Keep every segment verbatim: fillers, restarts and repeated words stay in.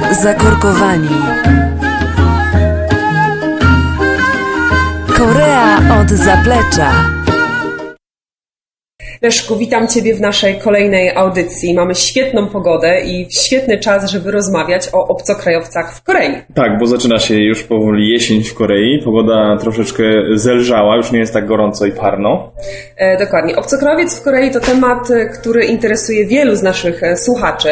Zakorkowani. Korea od zaplecza. Leszku, witam Ciebie w naszej kolejnej audycji. Mamy świetną pogodę i świetny czas, żeby rozmawiać o obcokrajowcach w Korei. Tak, bo zaczyna się już powoli jesień w Korei. Pogoda troszeczkę zelżała, już nie jest tak gorąco i parno. E, dokładnie. Obcokrajowiec w Korei to temat, który interesuje wielu z naszych słuchaczy.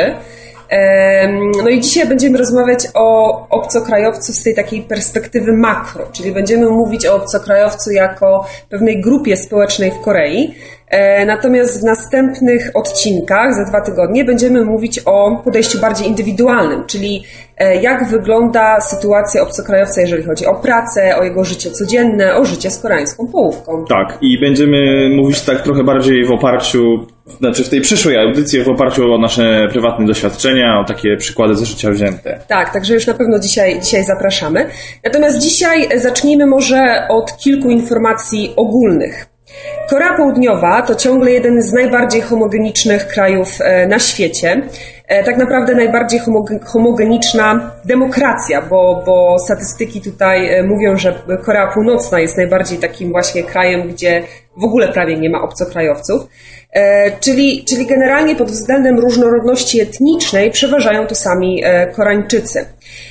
No i dzisiaj będziemy rozmawiać o obcokrajowcu z tej takiej perspektywy makro, czyli będziemy mówić o obcokrajowcu jako pewnej grupie społecznej w Korei. Natomiast w następnych odcinkach za dwa tygodnie będziemy mówić o podejściu bardziej indywidualnym, czyli jak wygląda sytuacja obcokrajowca, jeżeli chodzi o pracę, o jego życie codzienne, o życie z koreańską połówką. Tak, i będziemy mówić tak trochę bardziej w oparciu, znaczy w tej przyszłej audycji w oparciu o nasze prywatne doświadczenia, o takie przykłady ze życia wzięte. Tak, także już na pewno dzisiaj, dzisiaj zapraszamy. Natomiast dzisiaj zacznijmy może od kilku informacji ogólnych. Korea Południowa to ciągle jeden z najbardziej homogenicznych krajów na świecie. Tak naprawdę najbardziej homogeniczna demokracja, bo, bo statystyki tutaj mówią, że Korea Północna jest najbardziej takim właśnie krajem, gdzie w ogóle prawie nie ma obcokrajowców. Czyli, czyli generalnie pod względem różnorodności etnicznej przeważają tu sami Koreańczycy.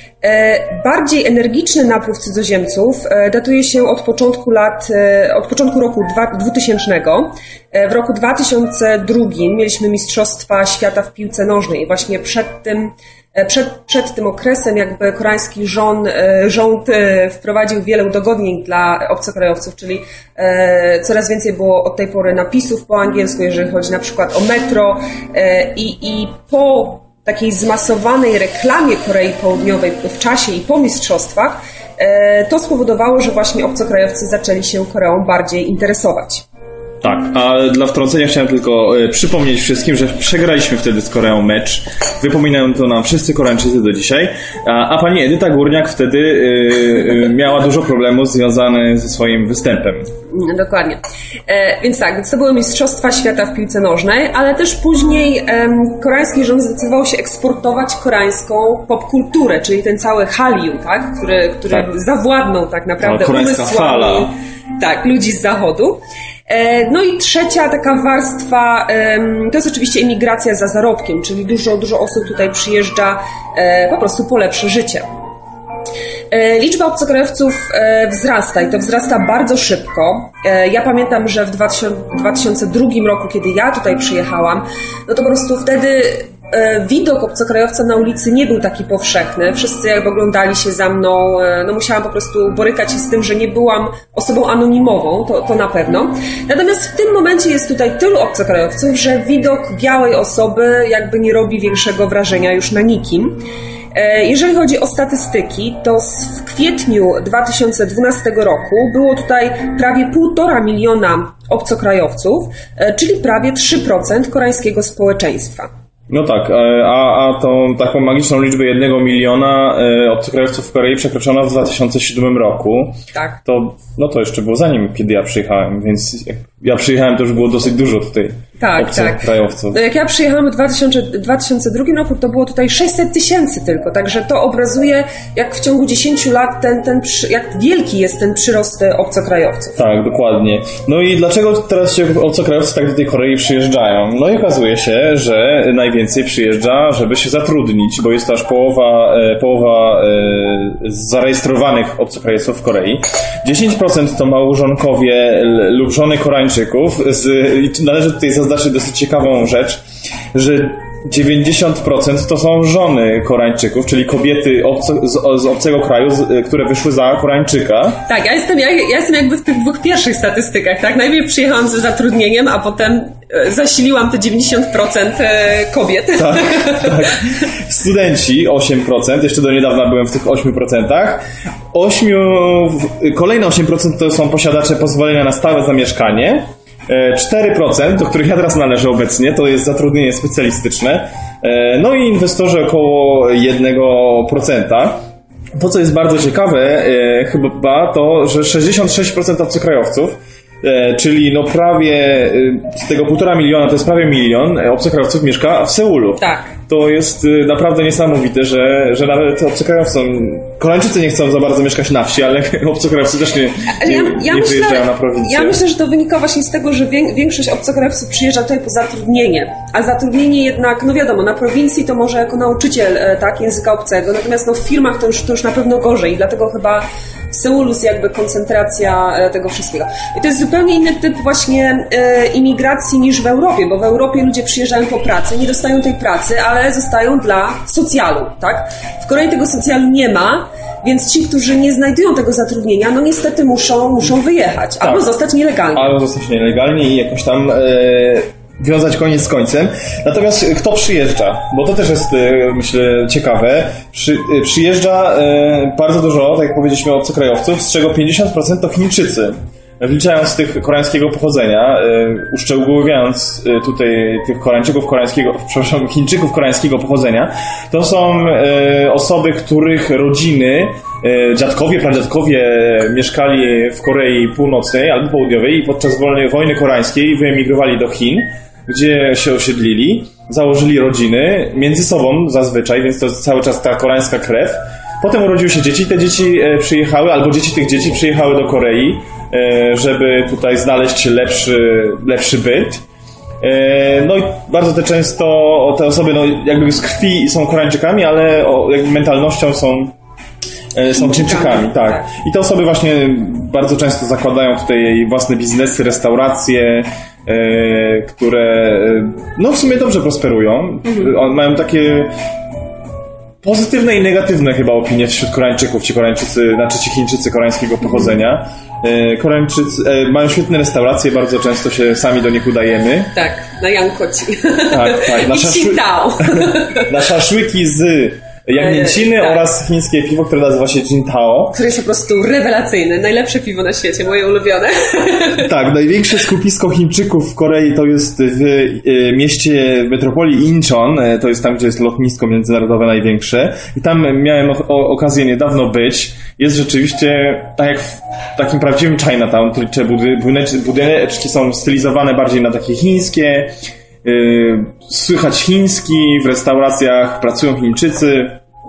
Bardziej energiczny napływ cudzoziemców datuje się od początku lat, od początku roku dwutysięcznego. W roku dwa tysiące drugim mieliśmy Mistrzostwa Świata w piłce nożnej i właśnie przed tym, przed, przed tym okresem jakby koreański rząd, rząd wprowadził wiele udogodnień dla obcokrajowców, czyli coraz więcej było od tej pory napisów po angielsku, jeżeli chodzi na przykład o metro i, i po takiej zmasowanej reklamie Korei Południowej w czasie i po mistrzostwach, to spowodowało, że właśnie obcokrajowcy zaczęli się Koreą bardziej interesować. Tak, a dla wtrącenia chciałem tylko e, przypomnieć wszystkim, że przegraliśmy wtedy z Koreą mecz. Wypominają to nam wszyscy Koreańczycy do dzisiaj. A, a pani Edyta Górniak wtedy e, e, miała dużo problemów związanych ze swoim występem. No, dokładnie. E, więc tak, więc to były Mistrzostwa Świata w piłce nożnej, ale też później e, koreański rząd zdecydował się eksportować koreańską popkulturę, czyli ten cały Hallyu, tak? który, który tak. zawładnął tak naprawdę koreańska fala. Tak, ludzi z zachodu. No i trzecia taka warstwa to jest oczywiście emigracja za zarobkiem, czyli dużo, dużo osób tutaj przyjeżdża po prostu po lepsze życie. Liczba obcokrajowców wzrasta i to wzrasta bardzo szybko. Ja pamiętam, że w dwa tysiące drugim roku, kiedy ja tutaj przyjechałam, no to po prostu wtedy widok obcokrajowca na ulicy nie był taki powszechny. Wszyscy jakby oglądali się za mną. No musiałam po prostu borykać się z tym, że nie byłam osobą anonimową, to, to na pewno. Natomiast w tym momencie jest tutaj tylu obcokrajowców, że widok białej osoby jakby nie robi większego wrażenia już na nikim. Jeżeli chodzi o statystyki, to w kwietniu dwa tysiące dwunastego roku było tutaj prawie półtora miliona obcokrajowców, czyli prawie trzy procent koreańskiego społeczeństwa. No tak, a, a tą taką magiczną liczbę jednego miliona obcokrajowców w Korei przekroczono w dwa tysiące siódmym roku. Tak. To, no to jeszcze było zanim, kiedy ja przyjechałem, więc jak ja przyjechałem, to już było dosyć dużo tutaj tak, obcokrajowców. Tak. Jak ja przyjechałam w dwa tysiące drugim roku, to było tutaj sześćset tysięcy tylko, także to obrazuje, jak w ciągu dziesięciu lat ten, ten, jak wielki jest ten przyrost obcokrajowców. Tak, dokładnie. No i dlaczego teraz się obcokrajowcy tak do tej Korei przyjeżdżają? No i okazuje się, że najwięcej przyjeżdża, żeby się zatrudnić, bo jest to aż połowa, połowa zarejestrowanych obcokrajowców w Korei. dziesięć procent to małżonkowie lub żony Koreańczyków. Z, i należy tutaj zaznaczyć dosyć ciekawą rzecz, że dziewięćdziesiąt procent to są żony Koreańczyków, czyli kobiety obco, z, z obcego kraju, z, które wyszły za Koreańczyka. Tak, ja jestem, ja, ja jestem jakby w tych dwóch pierwszych statystykach, tak? Najpierw przyjechałam ze zatrudnieniem, a potem zasiliłam te dziewięćdziesiąt procent kobiet. Tak, tak. Studenci osiem procent, jeszcze do niedawna byłem w tych ośmiu procentach. ośmiu, kolejne osiem procent to są posiadacze pozwolenia na stałe zamieszkanie. cztery procent, do których ja teraz należę obecnie, to jest zatrudnienie specjalistyczne. No i inwestorzy około jednego procenta. To, co jest bardzo ciekawe, chyba to, że sześćdziesiąt sześć procent obcokrajowców, czyli no prawie z tego półtora miliona, to jest prawie milion obcokrajowców mieszka w Seulu. Tak. to jest naprawdę niesamowite, że, że nawet obcokrajowcy, Koreańczycy nie chcą za bardzo mieszkać na wsi, ale obcokrajowcy też nie, nie, ja, ja nie myślę, wyjeżdżają na prowincję. Ja myślę, że to wynika właśnie z tego, że większość obcokrajowców przyjeżdża tutaj po zatrudnienie, a zatrudnienie jednak, no wiadomo, na prowincji to może jako nauczyciel, tak, języka obcego, natomiast no w firmach to już, to już na pewno gorzej i dlatego chyba w Seulu jest jakby koncentracja tego wszystkiego. I to jest zupełnie inny typ właśnie e, imigracji niż w Europie, bo w Europie ludzie przyjeżdżają po pracy, nie dostają tej pracy, ale zostają dla socjalu, tak? W Korei tego socjalu nie ma, więc ci, którzy nie znajdują tego zatrudnienia, no niestety muszą, muszą wyjechać, tak. Albo zostać nielegalnie. Albo zostać nielegalnie i jakoś tam... E... wiązać koniec z końcem. Natomiast kto przyjeżdża? Bo to też jest, myślę, ciekawe. Przy, przyjeżdża bardzo dużo, tak jak powiedzieliśmy, obcokrajowców, z czego pięćdziesiąt procent to Chińczycy. Wliczając tych koreańskiego pochodzenia, uszczegółowiając tutaj tych Koreańczyków koreańskiego, przepraszam, Chińczyków koreańskiego pochodzenia, to są osoby, których rodziny, dziadkowie, pradziadkowie mieszkali w Korei Północnej albo Południowej i podczas wojny koreańskiej wyemigrowali do Chin, gdzie się osiedlili, założyli rodziny między sobą zazwyczaj, więc to jest cały czas ta koreańska krew. Potem urodziły się dzieci, te dzieci przyjechały, albo dzieci tych dzieci przyjechały do Korei, żeby tutaj znaleźć lepszy, lepszy byt. No i bardzo te często te osoby, no jakby z krwi są Koreańczykami, ale jakby mentalnością są są Chińczykami, tak. I te osoby właśnie bardzo często zakładają tutaj własne biznesy, restauracje, e, które no w sumie dobrze prosperują. Mhm. Mają takie pozytywne i negatywne chyba opinie wśród Koreańczyków. Ci Koreańczycy, znaczy ci Chińczycy koreańskiego pochodzenia. E, Koreańczycy e, mają świetne restauracje, bardzo często się sami do nich udajemy. Tak, na Yankoci. Tak, tak. Na, szaszły... na szaszłyki z jagnięciny tak. Oraz chińskie piwo, które nazywa się Jintao. Które jest po prostu rewelacyjne. Najlepsze piwo na świecie, moje ulubione. Tak, największe skupisko Chińczyków w Korei to jest w mieście, w metropolii Incheon. To jest tam, gdzie jest lotnisko międzynarodowe największe. I tam miałem o, okazję niedawno być. Jest rzeczywiście tak jak w takim prawdziwym Chinatown. Te budyneczki są stylizowane bardziej na takie chińskie. Yy, słychać chiński, w restauracjach pracują Chińczycy.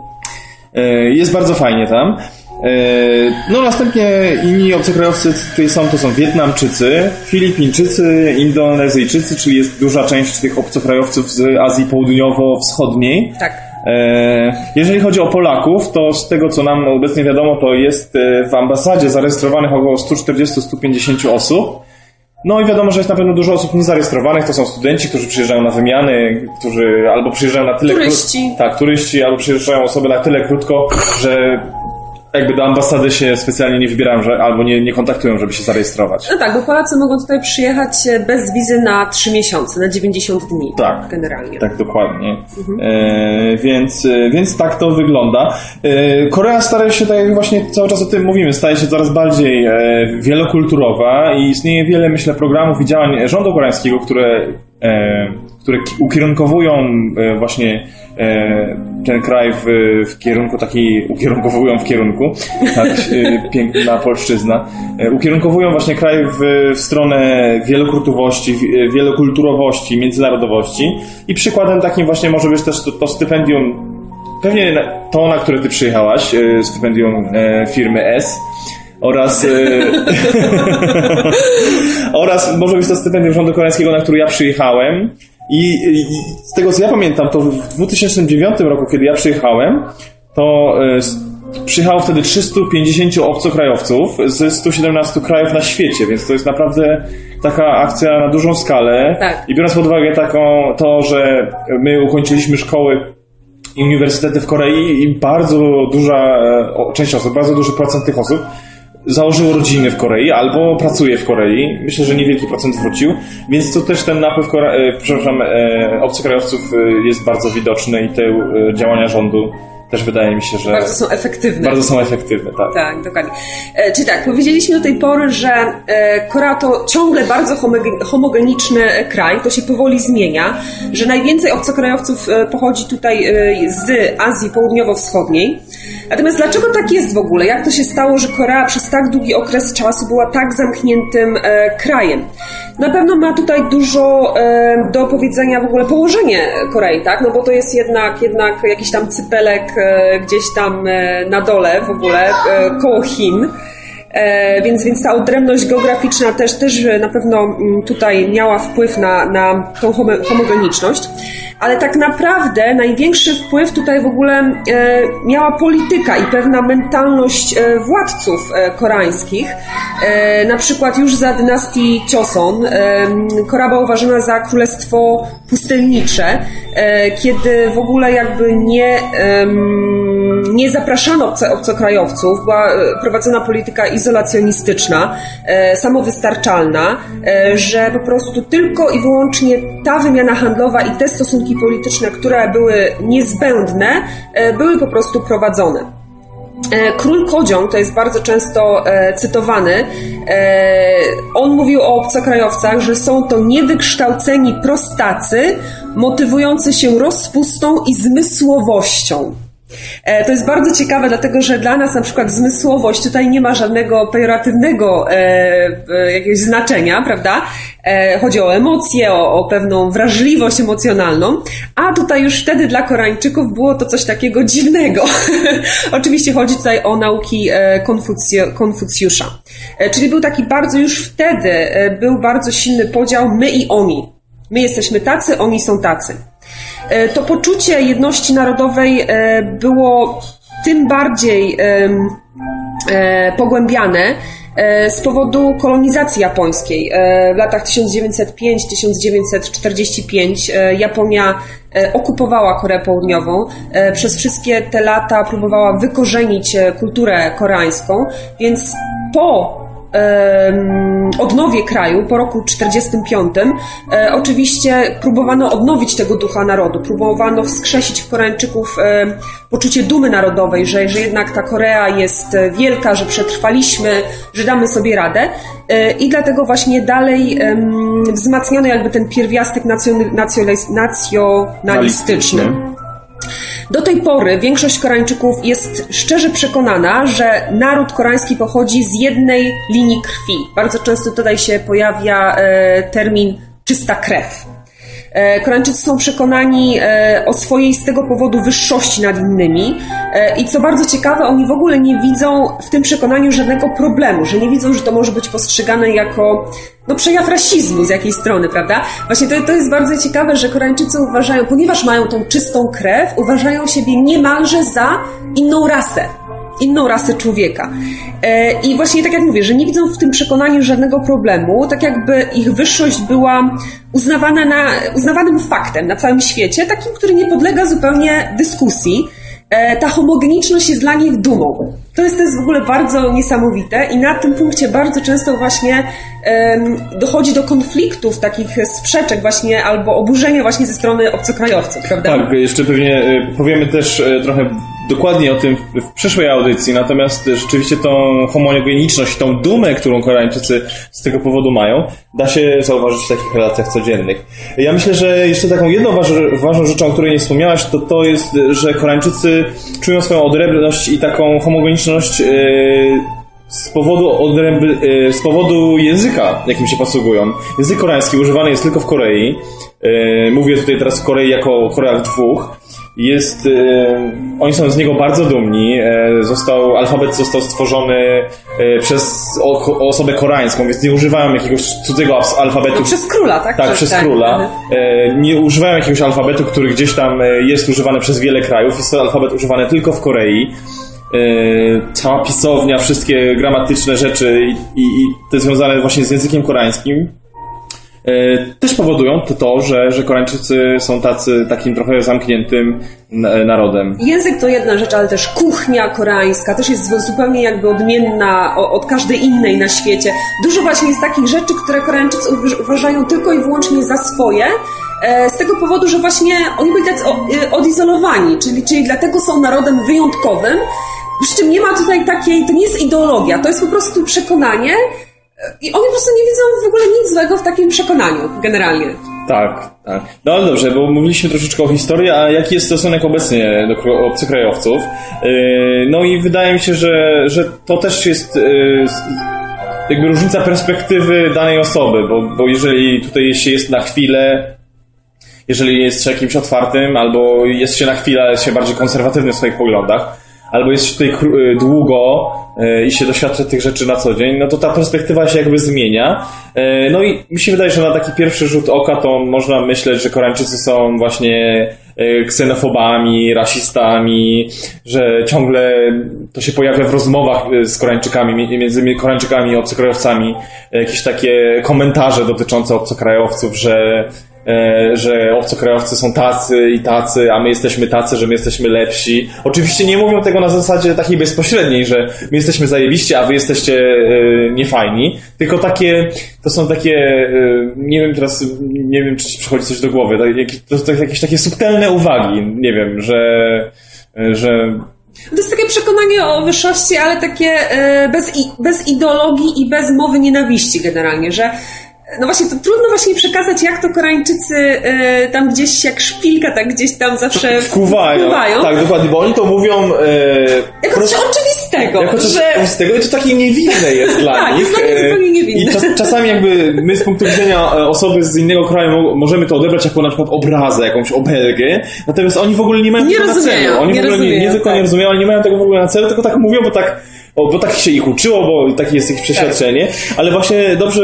Yy, jest bardzo fajnie tam. Yy, no następnie inni obcokrajowcy tutaj są, to są Wietnamczycy, Filipińczycy, Indonezyjczycy, czyli jest duża część tych obcokrajowców z Azji Południowo-Wschodniej. Tak. Yy, jeżeli chodzi o Polaków, to z tego co nam obecnie wiadomo, to jest w ambasadzie zarejestrowanych około sto czterdzieści do stu pięćdziesięciu osób. No i wiadomo, że jest na pewno dużo osób niezarejestrowanych, to są studenci, którzy przyjeżdżają na wymiany, którzy albo przyjeżdżają na tyle... Turyści. Kró... Tak, turyści, albo przyjeżdżają osoby na tyle krótko, że jakby do ambasady się specjalnie nie wybierają, że, albo nie, nie kontaktują, żeby się zarejestrować. No tak, bo Polacy mogą tutaj przyjechać bez wizy na trzy miesiące, na dziewięćdziesiąt dni. Tak, generalnie. Tak, dokładnie. Mhm. E, więc, więc tak to wygląda. E, Korea stara się, tak jak właśnie cały czas o tym mówimy, staje się coraz bardziej e, wielokulturowa i istnieje wiele, myślę, programów i działań rządu koreańskiego, które e, które ukierunkowują e, właśnie e, ten kraj w, w kierunku takiej, ukierunkowują w kierunku, tak, e, piękna polszczyzna, e, ukierunkowują właśnie kraj w, w stronę wielokulturowości, wielokulturowości, międzynarodowości i przykładem takim właśnie może być też to, to stypendium, pewnie to, na które ty przyjechałaś, e, stypendium e, firmy S, oraz oraz może być to stypendium rządu koreańskiego, na który ja przyjechałem. I, I z tego co ja pamiętam, to w dwa tysiące dziewiątym roku, kiedy ja przyjechałem, to y, przyjechało wtedy trzystu pięćdziesięciu obcokrajowców ze stu siedemnastu krajów na świecie, więc to jest naprawdę taka akcja na dużą skalę. Tak. I biorąc pod uwagę taką to, że my ukończyliśmy szkoły i uniwersytety w Korei i bardzo duża o, część osób, bardzo duży procent tych osób założył rodziny w Korei albo pracuje w Korei. Myślę, że niewielki procent wrócił, więc to też ten napływ Kore- e, przepraszam, e, obcokrajowców jest bardzo widoczny i te e, działania rządu też wydaje mi się, że... Bardzo są efektywne. Bardzo są efektywne, tak. Tak, dokładnie. E, czyli tak, powiedzieliśmy do tej pory, że e, Korea to ciągle bardzo homogen- homogeniczny kraj, to się powoli zmienia, że najwięcej obcokrajowców e, pochodzi tutaj e, z Azji Południowo-Wschodniej. Natomiast dlaczego tak jest w ogóle? Jak to się stało, że Korea przez tak długi okres czasu była tak zamkniętym e, krajem? Na pewno ma tutaj dużo e, do powiedzenia w ogóle położenie Korei, tak? No bo to jest jednak, jednak jakiś tam cypelek e, gdzieś tam e, na dole w ogóle, e, koło Chin. E, więc, więc ta odrębność geograficzna też, też na pewno tutaj miała wpływ na, na tą homogeniczność. Ale tak naprawdę największy wpływ tutaj w ogóle e, miała polityka i pewna mentalność e, władców e, koreańskich. E, na przykład już za dynastii Choson e, Korea była uważana za królestwo pustelnicze, e, kiedy w ogóle jakby nie, e, nie zapraszano obce, obcokrajowców, była prowadzona polityka izolacjonistyczna, e, samowystarczalna, e, że po prostu tylko i wyłącznie ta wymiana handlowa i te stosunki polityczne, które były niezbędne, były po prostu prowadzone. Król Kodziong, to jest bardzo często cytowany, on mówił o obcokrajowcach, że są to niewykształceni prostacy, motywujący się rozpustą i zmysłowością. To jest bardzo ciekawe, dlatego że dla nas na przykład zmysłowość tutaj nie ma żadnego pejoratywnego e, jakiegoś znaczenia, prawda? E, chodzi o emocje, o, o pewną wrażliwość emocjonalną, a tutaj już wtedy dla Koreańczyków było to coś takiego dziwnego. Oczywiście chodzi tutaj o nauki e, Konfucjo, Konfucjusza. E, czyli był taki bardzo już wtedy, e, był bardzo silny podział my i oni. My jesteśmy tacy, oni są tacy. To poczucie jedności narodowej było tym bardziej pogłębiane z powodu kolonizacji japońskiej. W latach tysiąc dziewięćset piąty do tysiąc dziewięćset czterdziestego piątego Japonia okupowała Koreę Południową. Przez wszystkie te lata próbowała wykorzenić kulturę koreańską, więc po odnowie kraju po roku czterdziestym piątym e, oczywiście próbowano odnowić tego ducha narodu, próbowano wskrzesić w Koreańczyków e, poczucie dumy narodowej, że, że jednak ta Korea jest wielka, że przetrwaliśmy, że damy sobie radę e, i dlatego właśnie dalej e, wzmacniano jakby ten pierwiastek nacjon- nacjonalistyczny. Do tej pory większość Koreańczyków jest szczerze przekonana, że naród koreański pochodzi z jednej linii krwi. Bardzo często tutaj się pojawia e, termin czysta krew. E, Koreańczycy są przekonani e, o swojej z tego powodu wyższości nad innymi e, i co bardzo ciekawe, oni w ogóle nie widzą w tym przekonaniu żadnego problemu, że nie widzą, że to może być postrzegane jako no, przejaw rasizmu z jakiej strony, prawda? Właśnie to, to jest bardzo ciekawe, że Koreańczycy uważają, ponieważ mają tą czystą krew, uważają siebie niemalże za inną rasę. inną rasę człowieka. I właśnie tak jak mówię, że nie widzą w tym przekonaniu żadnego problemu, tak jakby ich wyższość była uznawana na, uznawanym faktem na całym świecie, takim, który nie podlega zupełnie dyskusji. Ta homogeniczność jest dla nich dumą. To jest, to jest w ogóle bardzo niesamowite i na tym punkcie bardzo często właśnie um, dochodzi do konfliktów, takich sprzeczek właśnie albo oburzenia właśnie ze strony obcokrajowców, prawda? Tak, jeszcze pewnie powiemy też trochę dokładniej o tym w przyszłej audycji, natomiast rzeczywiście tą homogeniczność, tą dumę, którą Koreańczycy z tego powodu mają, da się zauważyć w takich relacjach codziennych. Ja myślę, że jeszcze taką jedną waż- ważną rzeczą, o której nie wspomniałaś, to to jest, że Koreańczycy czują swoją odrębność i taką homogeniczność yy, z powodu odręby, yy, z powodu języka, jakim się posługują. Język koreański używany jest tylko w Korei. Yy, mówię tutaj teraz w Korei jako o Koreach dwóch. Jest, e, oni są z niego bardzo dumni. E, został, alfabet został stworzony e, przez o, osobę koreańską, więc nie używają jakiegoś cudzego alfabetu. No, przez króla, tak? Tak, przez, przez króla. E, nie używają jakiegoś alfabetu, który gdzieś tam jest używany przez wiele krajów. Jest to alfabet używany tylko w Korei. E, cała pisownia, wszystkie gramatyczne rzeczy i, i, i te związane właśnie z językiem koreańskim też powodują to, to że, że Koreańczycy są tacy, takim trochę zamkniętym narodem. Język to jedna rzecz, ale też kuchnia koreańska też jest zupełnie jakby odmienna od każdej innej na świecie. Dużo właśnie jest takich rzeczy, które Koreańczycy uważają tylko i wyłącznie za swoje, z tego powodu, że właśnie oni byli tacy odizolowani, czyli, czyli dlatego są narodem wyjątkowym, przy czym nie ma tutaj takiej, to nie jest ideologia, to jest po prostu przekonanie. I oni po prostu nie widzą w ogóle nic złego w takim przekonaniu, generalnie. Tak, tak. No ale dobrze, bo mówiliśmy troszeczkę o historii, a jaki jest stosunek obecnie do obcokrajowców? Yy, no i wydaje mi się, że, że to też jest yy, jakby różnica perspektywy danej osoby, bo, bo jeżeli tutaj się jest na chwilę, jeżeli jest się jakimś otwartym, albo jest się na chwilę, ale jest się bardziej konserwatywny w swoich poglądach, albo jest się tutaj kró- długo e, i się doświadcza tych rzeczy na co dzień, no to ta perspektywa się jakby zmienia. E, no i mi się wydaje, że na taki pierwszy rzut oka to można myśleć, że Koreańczycy są właśnie e, ksenofobami, rasistami, że ciągle to się pojawia w rozmowach z Koreańczykami, między Koreańczykami i obcokrajowcami, jakieś takie komentarze dotyczące obcokrajowców, że że obcokrajowcy są tacy i tacy, a my jesteśmy tacy, że my jesteśmy lepsi. Oczywiście nie mówią tego na zasadzie takiej bezpośredniej, że my jesteśmy zajebiści, a wy jesteście e, niefajni, tylko takie, to są takie, e, nie wiem teraz, nie wiem czy ci przychodzi coś do głowy, to, to, to jakieś takie subtelne uwagi, nie wiem, że, e, że to jest takie przekonanie o wyższości, ale takie e, bez, i, bez ideologii i bez mowy nienawiści generalnie, że no właśnie, to trudno właśnie przekazać, jak to Koreańczycy y, tam gdzieś jak szpilka, tak gdzieś tam zawsze wkuwają. wkuwają. Tak, dokładnie, bo oni to mówią... Y, jako coś oczywistego. Jako coś że... oczywistego i to takie niewinne jest dla tak, nich. Tak, jest zupełnie niewinne. I czas, czasami jakby my z punktu widzenia osoby z innego kraju możemy to odebrać jako na przykład obrazę, jakąś obelgę, natomiast oni w ogóle nie mają nie tego rozumieją, na celu. Oni nie w ogóle rozumieją, nie, nie tylko tak. nie rozumieją, ale nie mają tego w ogóle na celu, tylko tak mówią, bo tak O, bo tak się ich uczyło, bo takie jest ich przeświadczenie, tak. Ale właśnie dobrze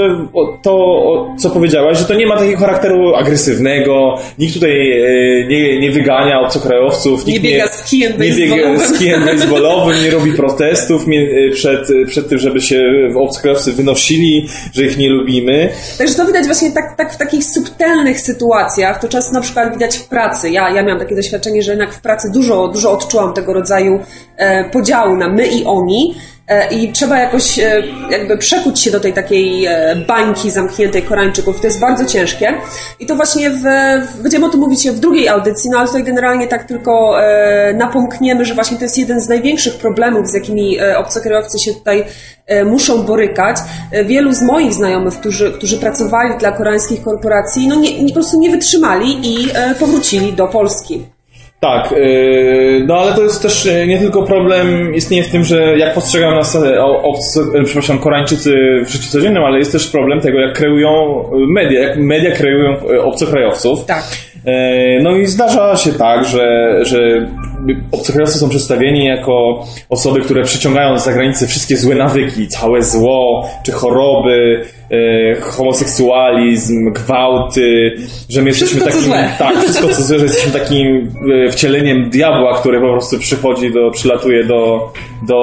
to, co powiedziałaś, że to nie ma takiego charakteru agresywnego, nikt tutaj e, nie, nie wygania obcokrajowców, nie nikt biega z kijem nie biega z kijem baseballowym, nie robi protestów przed, przed tym, żeby się obcokrajowcy wynosili, że ich nie lubimy. Także to widać właśnie tak, tak w takich subtelnych sytuacjach, to czasem na przykład widać w pracy. Ja, ja miałam takie doświadczenie, że jednak w pracy dużo, dużo odczułam tego rodzaju e, podziału na my i oni. I trzeba jakoś jakby przekuć się do tej takiej bańki zamkniętej Koreańczyków. To jest bardzo ciężkie. I to właśnie w, będziemy o tym mówić w drugiej audycji, no ale tutaj generalnie tak tylko e, napomkniemy, że właśnie to jest jeden z największych problemów, z jakimi obcokrajowcy się tutaj e, muszą borykać. Wielu z moich znajomych, którzy, którzy pracowali dla koreańskich korporacji, no nie, po prostu nie wytrzymali i e, powrócili do Polski. Tak, yy, no ale to jest też nie tylko problem istnieje w tym, że jak postrzegają nas obcy, przepraszam, Koreańczycy w życiu codziennym, ale jest też problem tego, jak kreują media, jak media kreują obcokrajowców. Tak. Yy, no i zdarza się tak, że, że obcokrajowcy są przedstawieni jako osoby, które przyciągają z zagranicy wszystkie złe nawyki, całe zło, czy choroby, e, homoseksualizm, gwałty, że my jesteśmy wszystko, takim... Co złe. Tak, wszystko co złe, że jesteśmy takim e, wcieleniem diabła, który po prostu przychodzi do, przylatuje do...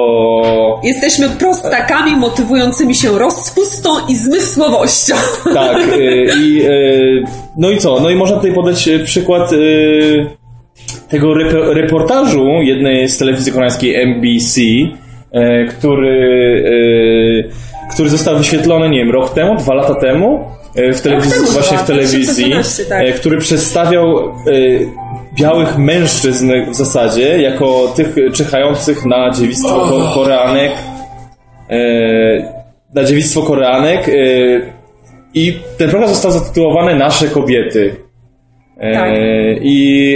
do... Jesteśmy prostakami motywującymi się rozpustą i zmysłowością. Tak, e, i e, no i co? No i można tutaj podać przykład... E, tego rep- reportażu jednej z telewizji koreańskiej M B C, e, który, e, który został wyświetlony, nie wiem, rok temu, dwa lata temu, e, w telewizji, temu właśnie dwa, w telewizji, tak. e, który przedstawiał e, białych mężczyzn w zasadzie jako tych czyhających na dziewictwo oh. Koreanek, e, na dziewictwo Koreanek e, i ten program został zatytułowany Nasze kobiety. Tak. I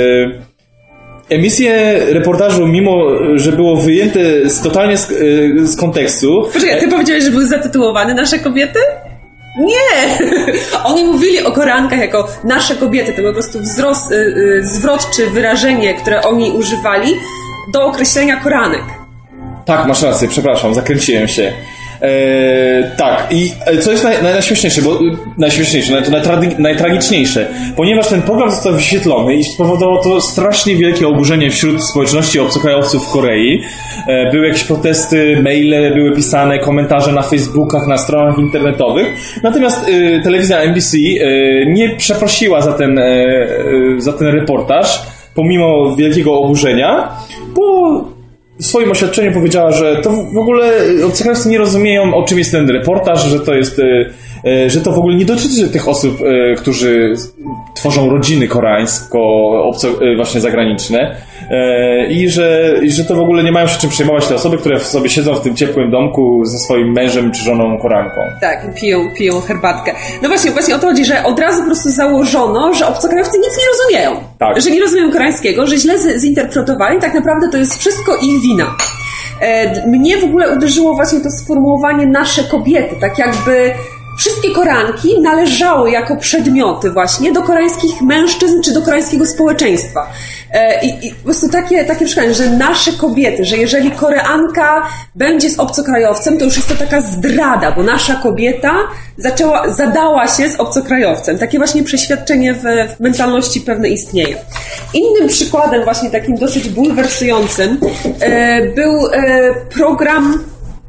e, emisje reportażu, mimo że było wyjęte z, totalnie z, z kontekstu... Poczekaj, ty powiedziałeś, że były zatytułowane Nasze kobiety? Nie! Oni mówili o Koreankach jako nasze kobiety. To był po prostu wzrost, yy, zwrot czy wyrażenie, które oni używali do określenia Koreanek. Tak, masz rację, przepraszam, zakręciłem się. Eee, tak, i co jest naj, naj, najśmieszniejsze, bo najśmieszniejsze, to najtra- najtragiczniejsze, ponieważ ten program został wyświetlony i spowodowało to strasznie wielkie oburzenie wśród społeczności obcokrajowców w Korei. Eee, były jakieś protesty, maile były pisane, komentarze na Facebookach, na stronach internetowych. Natomiast e, telewizja M B C e, nie przeprosiła za ten, e, za ten reportaż, pomimo wielkiego oburzenia, bo w swoim oświadczeniu powiedziała, że to w ogóle obcokrajowcy nie rozumieją, o czym jest ten reportaż, że to jest, że to w ogóle nie dotyczy tych osób, którzy tworzą rodziny koreańsko, obco, właśnie zagraniczne i że, i że to w ogóle nie mają się czym przejmować te osoby, które sobie siedzą w tym ciepłym domku ze swoim mężem czy żoną Koreanką. Tak, piją, piją herbatkę. No właśnie, właśnie o to chodzi, że od razu po prostu założono, że obcokrajowcy nic nie rozumieją. Tak. Że nie rozumieją koreańskiego, że źle z- zinterpretowali, tak naprawdę to jest wszystko ich wina. Mnie w ogóle uderzyło właśnie to sformułowanie nasze kobiety, tak jakby wszystkie koranki należały jako przedmioty właśnie do koreańskich mężczyzn czy do koreańskiego społeczeństwa. I, i po prostu takie, takie przykłady, że nasze kobiety, że jeżeli Koreanka będzie z obcokrajowcem, to już jest to taka zdrada, bo nasza kobieta zaczęła, zadała się z obcokrajowcem. Takie właśnie przeświadczenie w, w mentalności pewne istnieje. Innym przykładem właśnie takim dosyć bulwersującym był program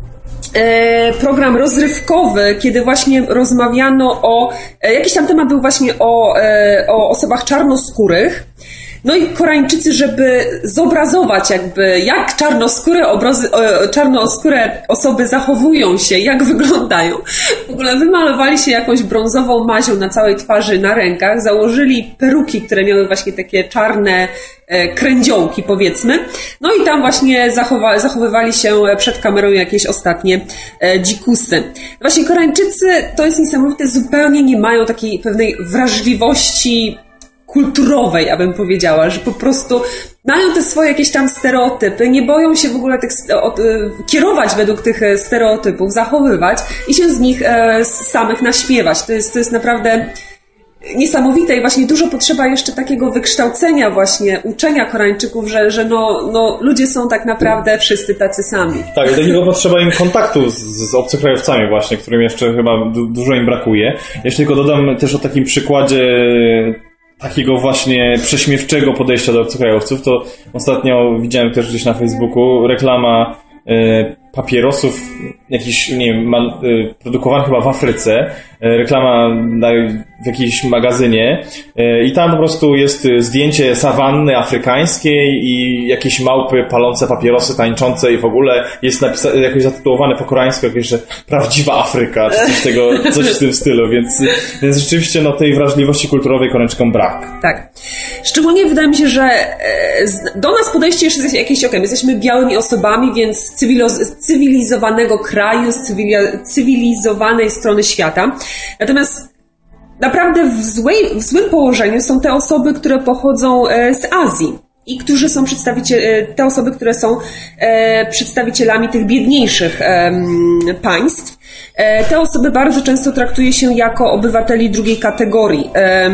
program rozrywkowy, kiedy właśnie rozmawiano o, jakiś tam temat był właśnie o, o osobach czarnoskórych. No i Koreańczycy, żeby zobrazować jakby jak czarnoskóre obrazy, czarnoskóre osoby zachowują się, jak wyglądają. W ogóle wymalowali się jakąś brązową mazią na całej twarzy, na rękach, założyli peruki, które miały właśnie takie czarne krędziołki, powiedzmy. No i tam właśnie zachowa- zachowywali się przed kamerą jakieś ostatnie dzikusy. Właśnie Koreańczycy, to jest niesamowite, zupełnie nie mają takiej pewnej wrażliwości kulturowej, abym powiedziała, że po prostu mają te swoje jakieś tam stereotypy, nie boją się w ogóle tych, od, kierować według tych stereotypów, zachowywać i się z nich e, samych naśmiewać. To jest, to jest naprawdę niesamowite i właśnie dużo potrzeba jeszcze takiego wykształcenia właśnie, uczenia Koreańczyków, że, że no, no, ludzie są tak naprawdę wszyscy tacy sami. Tak, i takiego potrzeba im kontaktu z, z obcokrajowcami właśnie, którym jeszcze chyba du- dużo im brakuje. Jeszcze tylko dodam też o takim przykładzie takiego właśnie prześmiewczego podejścia do obcokrajowców, to ostatnio widziałem też gdzieś na Facebooku reklama y, papierosów jakichś, nie wiem, man, y, produkowanych chyba w Afryce, y, reklama na, w jakimś magazynie y, i tam po prostu jest zdjęcie sawanny afrykańskiej i jakieś małpy palące papierosy, tańczące i w ogóle jest napisa- jakoś zatytułowane po koreańsku jakieś, że prawdziwa Afryka, czy coś, tego, coś w tym stylu, więc, więc rzeczywiście no, tej wrażliwości kulturowej Koreańczykom brak. Tak. Szczególnie wydaje mi się, że do nas podejście jeszcze jest jakieś, okej, jesteśmy białymi osobami, więc cywilo- cywilizowanego kraju, z cywili- cywilizowanej strony świata. Natomiast naprawdę w, złej, w złym położeniu są te osoby, które pochodzą z Azji i którzy są przedstawiciel, te osoby, które są przedstawicielami tych biedniejszych państw. Te osoby bardzo często traktuje się jako obywateli drugiej kategorii.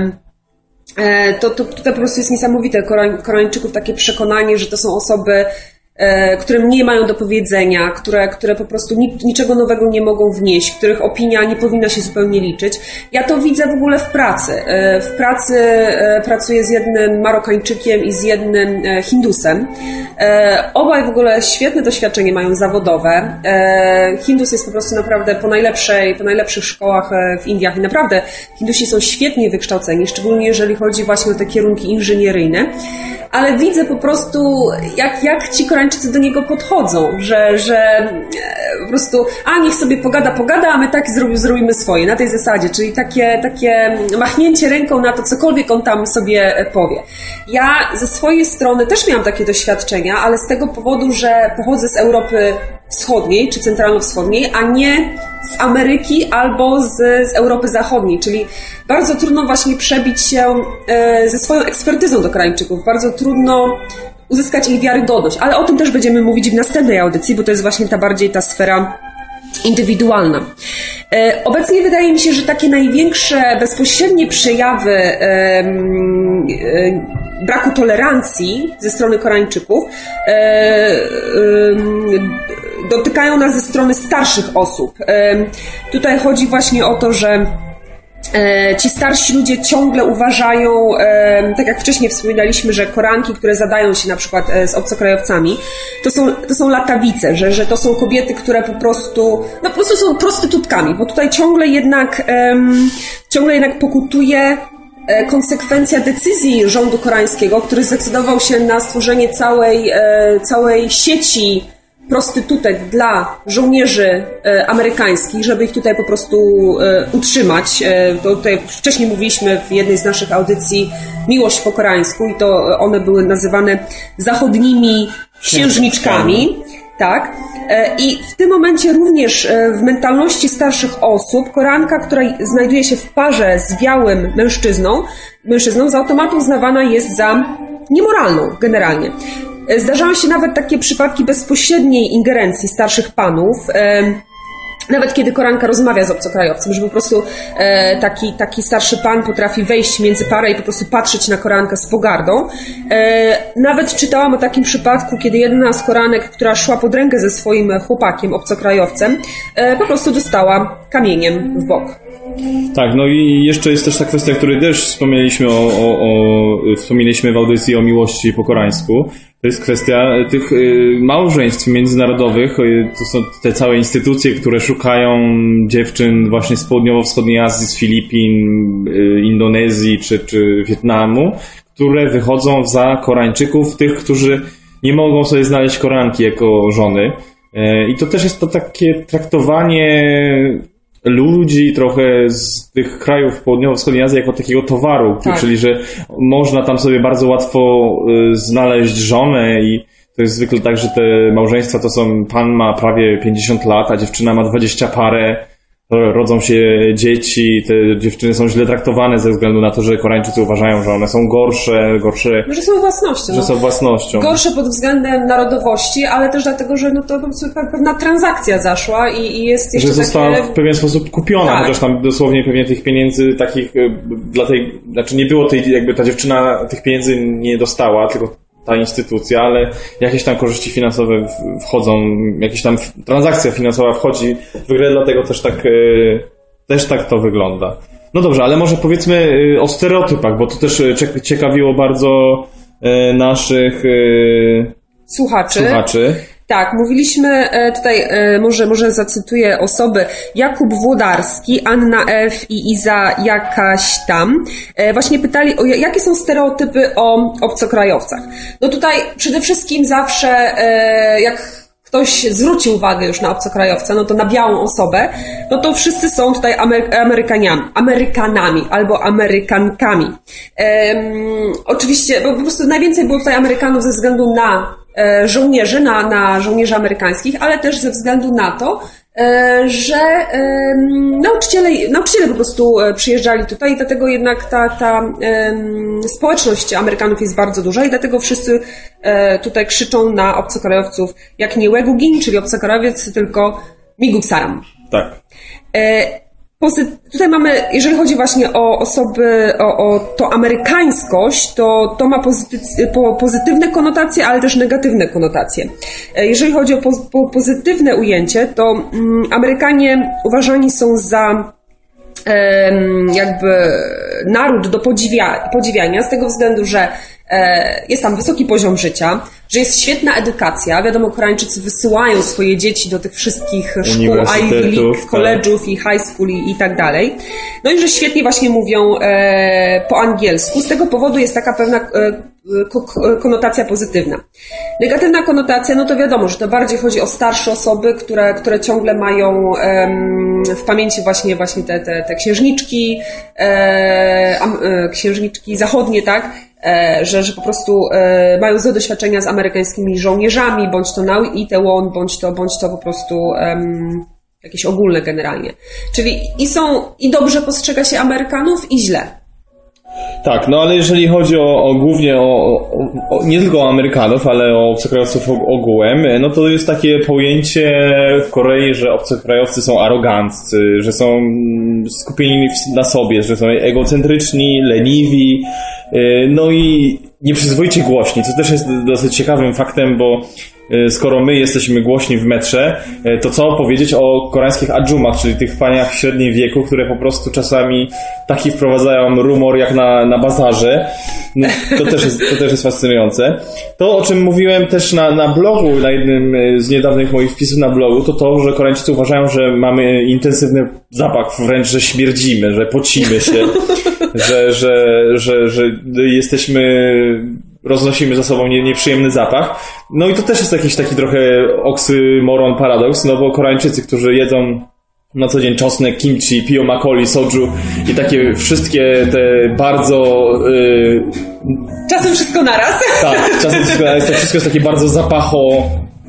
To, to tutaj po prostu jest niesamowite. Koreań, Koreańczyków takie przekonanie, że to są osoby, które nie mają do powiedzenia, które, które po prostu nic, niczego nowego nie mogą wnieść, których opinia nie powinna się zupełnie liczyć. Ja to widzę w ogóle w pracy. W pracy pracuję z jednym Marokańczykiem i z jednym Hindusem. Obaj w ogóle świetne doświadczenie mają zawodowe. Hindus jest po prostu naprawdę po najlepszej, po najlepszych szkołach w Indiach i naprawdę Hindusi są świetnie wykształceni, szczególnie jeżeli chodzi właśnie o te kierunki inżynieryjne. Ale widzę po prostu, jak, jak ci Koreańczycy do niego podchodzą, że, że po prostu, a niech sobie pogada, pogada, a my tak zrobi, zrobimy swoje, na tej zasadzie, czyli takie, takie machnięcie ręką na to, cokolwiek on tam sobie powie. Ja ze swojej strony też miałam takie doświadczenia, ale z tego powodu, że pochodzę z Europy Wschodniej, czy centralno-wschodniej, a nie z Ameryki albo z, z Europy Zachodniej, czyli bardzo trudno właśnie przebić się e, ze swoją ekspertyzą do Koreańczyków, bardzo trudno uzyskać ich wiarygodność, ale o tym też będziemy mówić w następnej audycji, bo to jest właśnie ta bardziej ta sfera indywidualna. E, obecnie wydaje mi się, że takie największe bezpośrednie przejawy e, e, braku tolerancji ze strony Koreańczyków e, e, dotykają nas ze strony starszych osób. E, tutaj chodzi właśnie o to, że ci starsi ludzie ciągle uważają, tak jak wcześniej wspominaliśmy, że koranki, które zadają się na przykład z obcokrajowcami, to są, to są latawice, że, że to są kobiety, które po prostu, no po prostu są prostytutkami, bo tutaj ciągle jednak, ciągle jednak pokutuje konsekwencja decyzji rządu koreańskiego, który zdecydował się na stworzenie całej, całej sieci prostytutek dla żołnierzy e, amerykańskich, żeby ich tutaj po prostu e, utrzymać. E, to tutaj wcześniej mówiliśmy w jednej z naszych audycji Miłość po koreańsku i to one były nazywane zachodnimi księżniczkami. Tak. E, I w tym momencie również e, w mentalności starszych osób Koreanka, która znajduje się w parze z białym mężczyzną, mężczyzną z automatu uznawana jest za niemoralną generalnie. Zdarzały się nawet takie przypadki bezpośredniej ingerencji starszych panów, nawet kiedy koranka rozmawia z obcokrajowcem, że po prostu e, taki, taki starszy pan potrafi wejść między parę i po prostu patrzeć na korankę z pogardą. E, nawet czytałam o takim przypadku, kiedy jedna z koranek, która szła pod rękę ze swoim chłopakiem, obcokrajowcem, e, po prostu dostała kamieniem w bok. Tak, no i jeszcze jest też ta kwestia, o której też wspomnieliśmy, o, o, o, wspomnieliśmy w audycji o miłości po korańsku. To jest kwestia tych y, małżeństw międzynarodowych. Y, to są te całe instytucje, które szukają dziewczyn właśnie z południowo-wschodniej Azji, z Filipin, y, Indonezji czy, czy Wietnamu, które wychodzą za Korańczyków, tych, którzy nie mogą sobie znaleźć koranki jako żony. Y, I to też jest to takie traktowanie ludzi trochę z tych krajów południowo-wschodniej Azji jako takiego towaru, tak. Czyli że można tam sobie bardzo łatwo y, znaleźć żonę i to jest zwykle tak, że te małżeństwa to są, pan ma prawie pięćdziesiąt lat, a dziewczyna ma dwadzieścia parę, rodzą się dzieci, te dziewczyny są źle traktowane ze względu na to, że Koreańczycy uważają, że one są gorsze, gorsze... Że są własnością. Że są własnością. Gorsze pod względem narodowości, ale też dlatego, że no to po prostu pewna transakcja zaszła i, i jest jeszcze że została takie... w pewien sposób kupiona, tak. Chociaż tam dosłownie pewnie tych pieniędzy takich dla tej... Znaczy nie było tej, jakby ta dziewczyna tych pieniędzy nie dostała, tylko ta instytucja, ale jakieś tam korzyści finansowe wchodzą, jakaś tam transakcja finansowa wchodzi w grę, dlatego też tak, też tak to wygląda. No dobrze, ale może powiedzmy o stereotypach, bo to też ciekawiło bardzo naszych słuchaczy. słuchaczy. Tak, mówiliśmy tutaj, może, może zacytuję osoby: Jakub Włodarski, Anna F. i Iza jakaś tam. Właśnie pytali, o jakie są stereotypy o obcokrajowcach. No tutaj przede wszystkim zawsze, jak ktoś zwróci uwagę już na obcokrajowca, no to na białą osobę, no to wszyscy są tutaj Amery- Amerykaniami, Amerykanami albo Amerykankami. Um, oczywiście, bo po prostu najwięcej było tutaj Amerykanów ze względu na żołnierzy, na, na żołnierzy amerykańskich, ale też ze względu na to, że nauczyciele, nauczyciele po prostu przyjeżdżali tutaj i dlatego jednak ta, ta społeczność Amerykanów jest bardzo duża i dlatego wszyscy tutaj krzyczą na obcokrajowców jak nie Łegugin, czyli obcokrajowiec, tylko Miguksaram. Tak. Pozy- tutaj mamy, jeżeli chodzi właśnie o osoby, o, o to amerykańskość, to, to ma pozyty- po, pozytywne konotacje, ale też negatywne konotacje. Jeżeli chodzi o po, po pozytywne ujęcie, to mm, Amerykanie uważani są za em, jakby naród do podziwia- podziwiania z tego względu, że e, jest tam wysoki poziom życia, że jest świetna edukacja. Wiadomo, Koreańczycy wysyłają swoje dzieci do tych wszystkich szkół Ivy League, college'ów i high school i, i tak dalej. No i że świetnie właśnie mówią e, po angielsku. Z tego powodu jest taka pewna e, ko- konotacja pozytywna. Negatywna konotacja, no to wiadomo, że to bardziej chodzi o starsze osoby, które, które ciągle mają em, w pamięci właśnie, właśnie te, te, te księżniczki, e, am, e, księżniczki zachodnie, tak? Że, że po prostu e, mają złe doświadczenia z amerykańskimi żołnierzami, bądź to na Itaewon, bądź to, bądź to po prostu um, jakieś ogólne generalnie. Czyli i są, i dobrze postrzega się Amerykanów, i źle. Tak, no ale jeżeli chodzi o, o głównie o, o, o nie tylko o Amerykanów, ale o obcokrajowców ogółem, no to jest takie pojęcie w Korei, że obcokrajowcy są aroganccy, że są skupieni na sobie, że są egocentryczni, leniwi, no i nieprzyzwoicie głośni, co też jest dosyć ciekawym faktem, bo skoro my jesteśmy głośni w metrze, to co powiedzieć o koreańskich adżumach, czyli tych paniach w średnim wieku, które po prostu czasami taki wprowadzają rumor jak na, na bazarze. No, to, też jest, to też jest fascynujące. To, o czym mówiłem też na, na blogu, na jednym z niedawnych moich wpisów na blogu, to to, że Koreańczycy uważają, że mamy intensywny zapach, wręcz, że śmierdzimy, że pocimy się, że, że, że, że jesteśmy... roznosimy za sobą nie, nieprzyjemny zapach. No i to też jest jakiś taki trochę oksymoron, paradoks, no bo Koreańczycy, którzy jedzą na co dzień czosnek, kimchi, piją makoli, soju i takie wszystkie te bardzo... Yy... Czasem wszystko naraz. Tak, czasem wszystko naraz. To wszystko jest takie bardzo zapacho...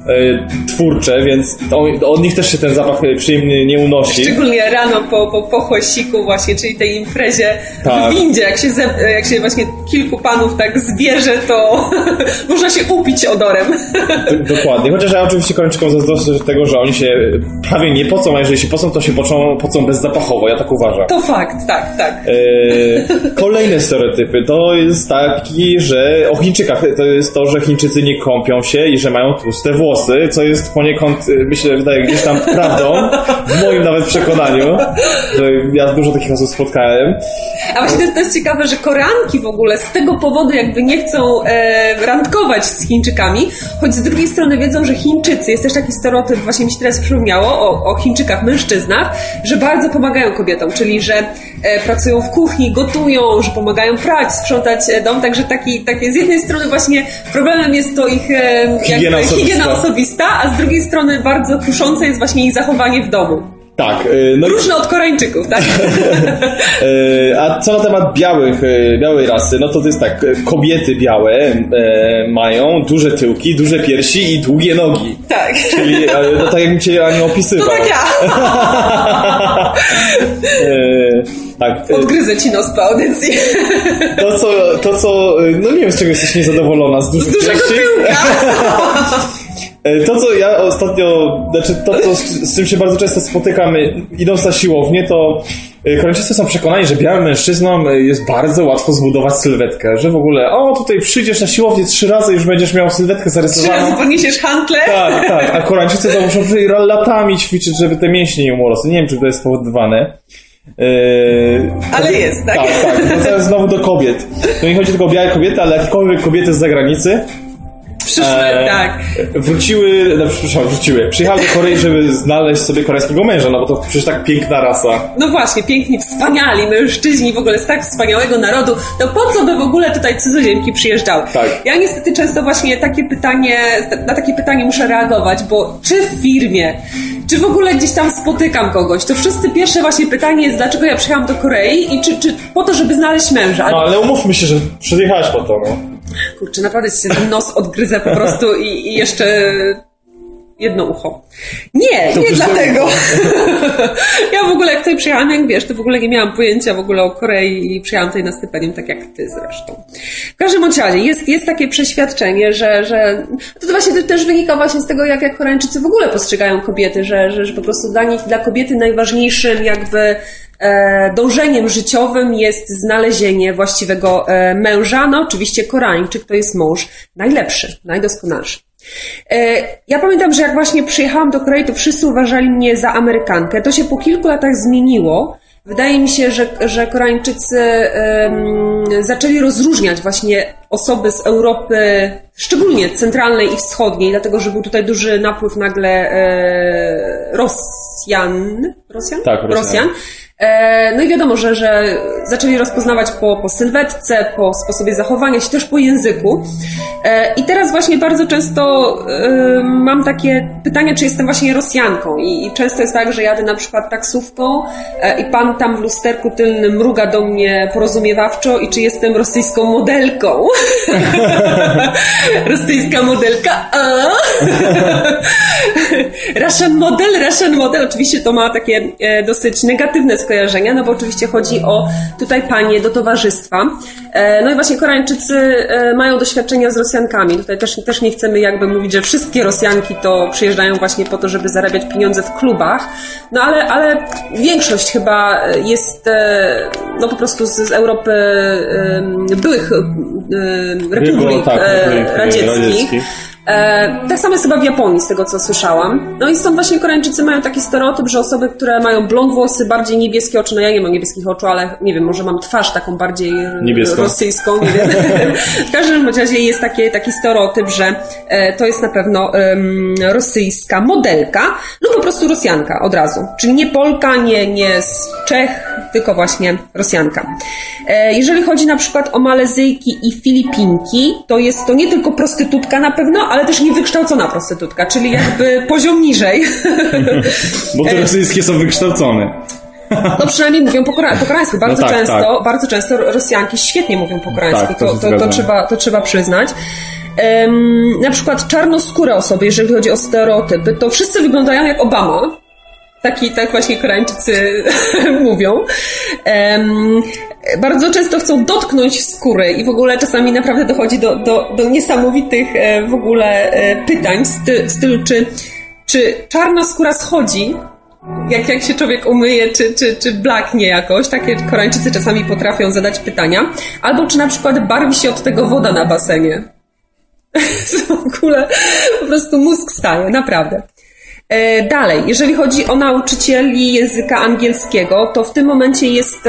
twórcze, więc od nich też się ten zapach przyjemnie nie unosi. Szczególnie rano po, po, po chłosiku właśnie, czyli tej imprezie tak. w windzie, jak się, ze, jak się właśnie kilku panów tak zbierze, to można się upić odorem. Dokładnie, chociaż ja oczywiście kończykom zazdroszczę tego, że oni się prawie nie pocą, a jeżeli się pocą, to się pocą, pocą bezzapachowo, ja tak uważam. To fakt, tak, tak. E, kolejne stereotypy to jest taki, że o Chińczykach to jest to, że Chińczycy nie kąpią się i że mają tłuste włosy, co jest poniekąd, myślę, wydaje gdzieś tam prawdą, w moim nawet przekonaniu, że ja dużo takich osób spotkałem. A właśnie to jest, to jest ciekawe, że Koreanki w ogóle z tego powodu jakby nie chcą e, randkować z Chińczykami, choć z drugiej strony wiedzą, że Chińczycy, jest też taki stereotyp, właśnie mi się teraz przypomniało o, o Chińczykach, mężczyznach, że bardzo pomagają kobietom, czyli że e, pracują w kuchni, gotują, że pomagają prać, sprzątać dom, także taki, takie z jednej strony właśnie problemem jest to ich e, higiena, jakby, osobista. higiena osobista, a z drugiej strony bardzo kuszące jest właśnie ich zachowanie w domu. Tak. No różne od Koreańczyków, tak? A co na temat białych, białej rasy, no to to jest tak, kobiety białe mają duże tyłki, duże piersi i długie nogi. Tak. Czyli, no tak jak mi cię Aniu opisywał. To tak ja. Tak. Odgryzę ci nos po audycji. To co, to co, no nie wiem z czego jesteś niezadowolona, z dużych Z dużego piersi? tyłka. To, co ja ostatnio, znaczy to, co, z, z czym się bardzo często spotykam, idąc na siłownię, to Koreańczycy są przekonani, że białym mężczyznom jest bardzo łatwo zbudować sylwetkę, że w ogóle, o, tutaj przyjdziesz na siłownię trzy razy, już będziesz miał sylwetkę zarysowaną. Trzy razy podniesiesz hantle. Tak, tak, a Koreańczycy to muszą latami ćwiczyć, żeby te mięśnie nie umorosły. Nie wiem, czy to jest spowodowane. Yy, ale kobiet, jest, tak? Tak, tak. Wracając znowu do kobiet. To nie chodzi tylko o białe kobiety, ale jakiekolwiek kobiety z zagranicy. Przyszły, e, tak. Wróciły, no przepraszam, wróciły. Przyjechały do Korei, żeby znaleźć sobie koreańskiego męża, no bo to przecież tak piękna rasa. No właśnie, piękni, wspaniali mężczyźni, w ogóle z tak wspaniałego narodu, to po co by w ogóle tutaj cudzoziemki przyjeżdżały? Tak. Ja niestety często właśnie takie pytanie, na takie pytanie muszę reagować, bo czy w firmie, czy w ogóle gdzieś tam spotykam kogoś, to wszyscy pierwsze właśnie pytanie jest, dlaczego ja przyjechałam do Korei i czy, czy po to, żeby znaleźć męża. No ale umówmy się, że przyjechałaś po to, no. Kurczę, naprawdę ci się ten nos odgryzę po prostu i, i jeszcze jedno ucho. Nie, to nie dlatego. Ja w ogóle jak tutaj przyjechałam, jak wiesz, to w ogóle nie miałam pojęcia w ogóle o Korei i przyjechałam tutaj na stypendium, tak jak ty zresztą. W każdym bądź razie jest, jest takie przeświadczenie, że, że to właśnie też wynika właśnie z tego, jak, jak Koreańczycy w ogóle postrzegają kobiety, że, że, że po prostu dla nich, dla kobiety najważniejszym jakby E, dążeniem życiowym jest znalezienie właściwego e, męża. No oczywiście Koreańczyk to jest mąż najlepszy, najdoskonalszy. E, ja pamiętam, że jak właśnie przyjechałam do Korei, to wszyscy uważali mnie za Amerykankę. To się po kilku latach zmieniło. Wydaje mi się, że, że Koreańczycy um, zaczęli rozróżniać właśnie osoby z Europy, szczególnie centralnej i wschodniej, dlatego że był tutaj duży napływ nagle e, Rosjan. Rosjan? Tak, Rosjan. Rosjan. No i wiadomo, że, że zaczęli rozpoznawać po, po sylwetce, po sposobie zachowania się, też po języku. I teraz właśnie bardzo często mam takie pytania, czy jestem właśnie Rosjanką. I, i często jest tak, że jadę na przykład taksówką i pan tam w lusterku tylnym mruga do mnie porozumiewawczo i czy jestem rosyjską modelką. Rosyjska modelka, a? Russian model, Russian model. Oczywiście to ma takie dosyć negatywne skojarzenia, no bo oczywiście chodzi o tutaj panie do towarzystwa. No i właśnie Koreańczycy mają doświadczenia z Rosjankami. Tutaj też, też nie chcemy jakby mówić, że wszystkie Rosjanki to przyjeżdżają właśnie po to, żeby zarabiać pieniądze w klubach. No ale, ale większość chyba jest no po prostu z, z Europy byłych republik tak, radzieckich. radzieckich. E, tak samo jest chyba w Japonii, z tego co słyszałam. No i stąd właśnie Koreańczycy mają taki stereotyp, że osoby, które mają blond włosy, bardziej niebieskie oczy, no ja nie mam niebieskich oczu, ale nie wiem, może mam twarz taką bardziej niebieską. rosyjską, nie wiem. W każdym razie jest taki, taki stereotyp, że e, to jest na pewno um, rosyjska modelka, no po prostu Rosjanka od razu. Czyli nie Polka, nie, nie z Czech, tylko właśnie Rosjanka. E, jeżeli chodzi na przykład o Malezyjki i Filipinki, to jest to nie tylko prostytutka na pewno, ale też niewykształcona prostytutka, czyli jakby poziom niżej. Bo te rosyjskie są wykształcone. No przynajmniej mówią po, kora- po koreańsku. Bardzo, no tak, często, tak. bardzo często Rosjanki świetnie mówią po koreańsku. Tak, to, to, to, to, trzeba, to trzeba przyznać. Um, na przykład czarnoskóre osoby, jeżeli chodzi o stereotypy, to wszyscy wyglądają jak Obama. Taki, tak właśnie Koreańczycy mówią. Um, bardzo często chcą dotknąć skóry i w ogóle czasami naprawdę dochodzi do, do, do niesamowitych e, w ogóle e, pytań w, sty, w stylu, czy, czy czarna skóra schodzi, jak, jak się człowiek umyje, czy, czy, czy blaknie jakoś. Takie Koreańczycy czasami potrafią zadać pytania. Albo czy na przykład barwi się od tego woda na basenie. W ogóle po prostu mózg staje, naprawdę. Dalej, jeżeli chodzi o nauczycieli języka angielskiego, to w tym momencie jest,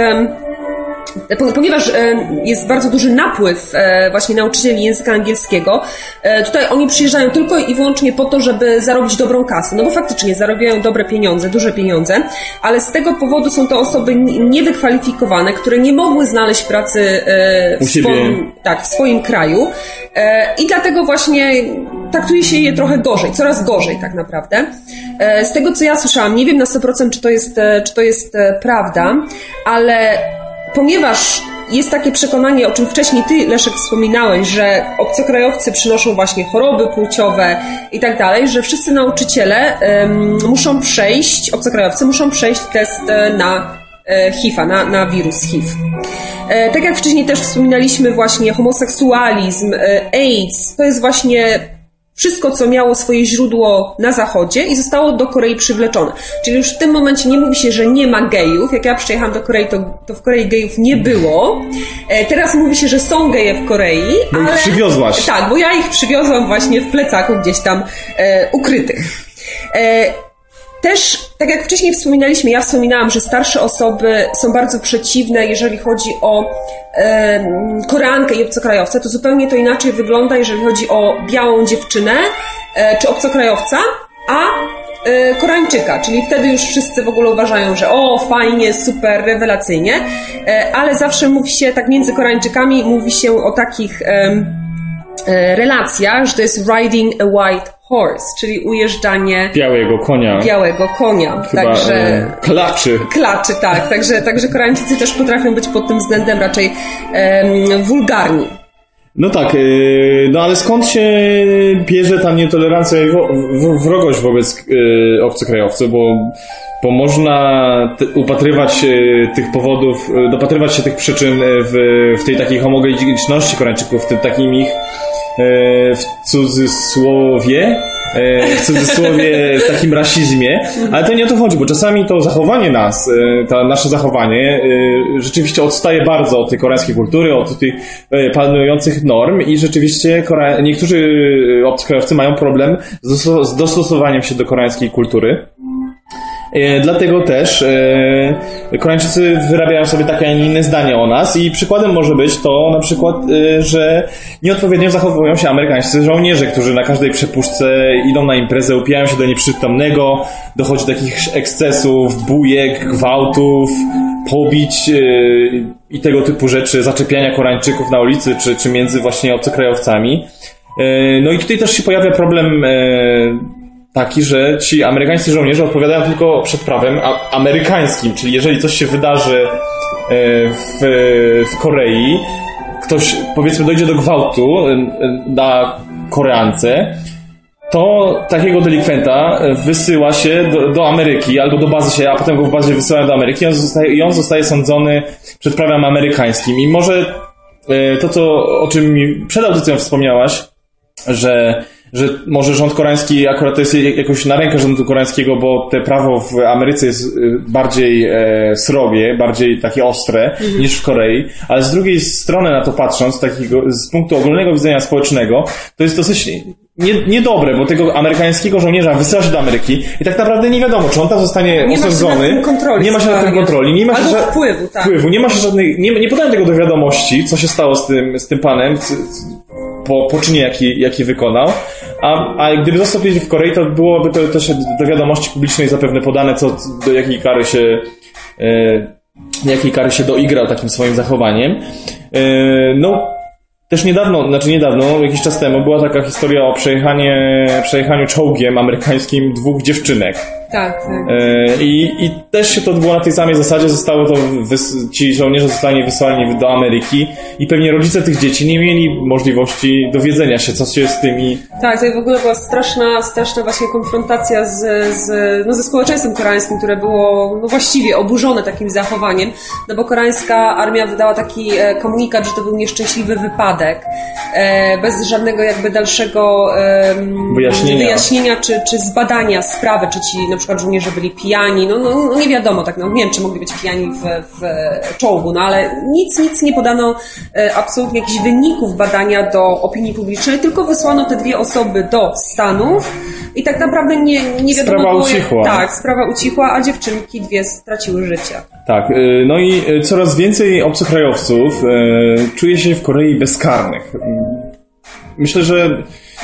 ponieważ jest bardzo duży napływ właśnie nauczycieli języka angielskiego, tutaj oni przyjeżdżają tylko i wyłącznie po to, żeby zarobić dobrą kasę, no bo faktycznie zarabiają dobre pieniądze, duże pieniądze, ale z tego powodu są to osoby niewykwalifikowane, które nie mogły znaleźć pracy w swoim, tak, w swoim kraju i dlatego właśnie traktuje się je trochę gorzej, coraz gorzej tak naprawdę. Z tego, co ja słyszałam, nie wiem na sto procent, czy to jest, czy to jest prawda, ale ponieważ jest takie przekonanie, o czym wcześniej ty, Leszek, wspominałeś, że obcokrajowcy przynoszą właśnie choroby płciowe i tak dalej, że wszyscy nauczyciele um, muszą przejść, obcokrajowcy muszą przejść test na H I V a, na, na wirus H I V. E, tak jak wcześniej też wspominaliśmy, właśnie homoseksualizm, e, AIDS, to jest właśnie wszystko, co miało swoje źródło na zachodzie i zostało do Korei przywleczone. Czyli już w tym momencie nie mówi się, że nie ma gejów. Jak ja przyjechałam do Korei, to, to w Korei gejów nie było. E, teraz mówi się, że są geje w Korei. Bo ale... ich przywiozłaś. Tak, bo ja ich przywiozłam właśnie w plecaku gdzieś tam e, ukrytych. E, Też, tak jak wcześniej wspominaliśmy, ja wspominałam, że starsze osoby są bardzo przeciwne, jeżeli chodzi o e, Koreankę i obcokrajowca, to zupełnie to inaczej wygląda, jeżeli chodzi o białą dziewczynę e, czy obcokrajowca, a e, Koreańczyka, czyli wtedy już wszyscy w ogóle uważają, że o, fajnie, super, rewelacyjnie, e, ale zawsze mówi się, tak między Koreańczykami mówi się o takich e, e, relacjach, że to jest riding a white horse, czyli ujeżdżanie białego konia. Białego konia. Chyba, także e, klaczy. Klaczy, tak. Także, także Koreańczycy też potrafią być pod tym względem raczej em, wulgarni. No tak, yy, no ale skąd się bierze ta nietolerancja i wo, w, wrogość wobec yy, obcokrajowców, bo, bo można t- upatrywać yy, tych powodów, yy, dopatrywać się tych przyczyn w, w tej takiej homogeniczności Koreańczyków, w tym takim ich yy, w cudzysłowie, w cudzysłowie takim rasizmie, ale to nie o to chodzi, bo czasami to zachowanie nas, to nasze zachowanie rzeczywiście odstaje bardzo od tej koreańskiej kultury, od tych panujących norm i rzeczywiście Kore... niektórzy obcokrajowcy mają problem z dostosowaniem się do koreańskiej kultury. Dlatego też e, Koreańczycy wyrabiają sobie takie, a nie inne zdanie o nas i przykładem może być to na przykład, e, że nieodpowiednio zachowują się amerykańscy żołnierze, którzy na każdej przepuszce idą na imprezę, upijają się do nieprzytomnego, dochodzi do takich ekscesów, bujek, gwałtów, pobić e, i tego typu rzeczy, zaczepiania Koreańczyków na ulicy czy, czy między właśnie obcokrajowcami. E, no i tutaj też się pojawia problem e, taki, że ci amerykańscy żołnierze odpowiadają tylko przed prawem a- amerykańskim, czyli jeżeli coś się wydarzy w, w Korei, ktoś powiedzmy dojdzie do gwałtu na Koreance, to takiego delikwenta wysyła się do, do Ameryki albo do bazy się, a potem go w bazie wysyłają do Ameryki i on zostaje, i on zostaje sądzony przed prawem amerykańskim. I może to, co, o czym mi przed audycją wspomniałaś, że że może rząd koreański akurat to jest jakoś na rękę rządu koreańskiego, bo te prawo w Ameryce jest bardziej e, srogie, bardziej takie ostre mhm. niż w Korei, ale z drugiej strony na to patrząc, takiego, z punktu ogólnego widzenia społecznego, to jest dosyć nie, niedobre, bo tego amerykańskiego żołnierza wysyła się do Ameryki i tak naprawdę nie wiadomo, czy on tam zostanie nie osądzony, ma kontroli, nie ma się nad tym kontroli, nie ma się albo ża- wpływu, tak. wpływu, nie ma się żadnej, nie, nie podają tego do wiadomości, co się stało z tym, z tym panem, c, c, po, po czynie, jaki, jaki wykonał. A, a gdyby został kiedyś w Korei, to byłoby to też do wiadomości publicznej zapewne podane, co, do jakiej kary się, e, jakiej kary się doigrał takim swoim zachowaniem. E, no, też niedawno, znaczy niedawno, jakiś czas temu była taka historia o przejechanie, przejechaniu czołgiem amerykańskim dwóch dziewczynek. Tak, tak. E, i, I też się to odbyło na tej samej zasadzie, zostało to, wys- ci żołnierze zostali wysłani do Ameryki i pewnie rodzice tych dzieci nie mieli możliwości dowiedzenia się, co się z tymi... Tak, to w ogóle była straszna, straszna właśnie konfrontacja z, z, no ze społeczeństwem koreańskim, które było no właściwie oburzone takim zachowaniem, no bo koreańska armia wydała taki komunikat, że to był nieszczęśliwy wypadek, bez żadnego jakby dalszego wyjaśnienia, wyjaśnienia czy, czy zbadania sprawy, czy ci na przykład żołnierze byli pijani, no, no, no nie wiadomo, tak, no nie wiem, czy mogli być pijani w, w czołgu, no ale nic, nic nie podano, absolutnie jakichś wyników badania do opinii publicznej, tylko wysłano te dwie osoby do Stanów i tak naprawdę nie, nie wiadomo sprawa było, ucichła. Jak, tak, sprawa ucichła, a dziewczynki dwie straciły życie. Tak, no i coraz więcej obcokrajowców czuje się w Korei bezkarnych. Myślę, że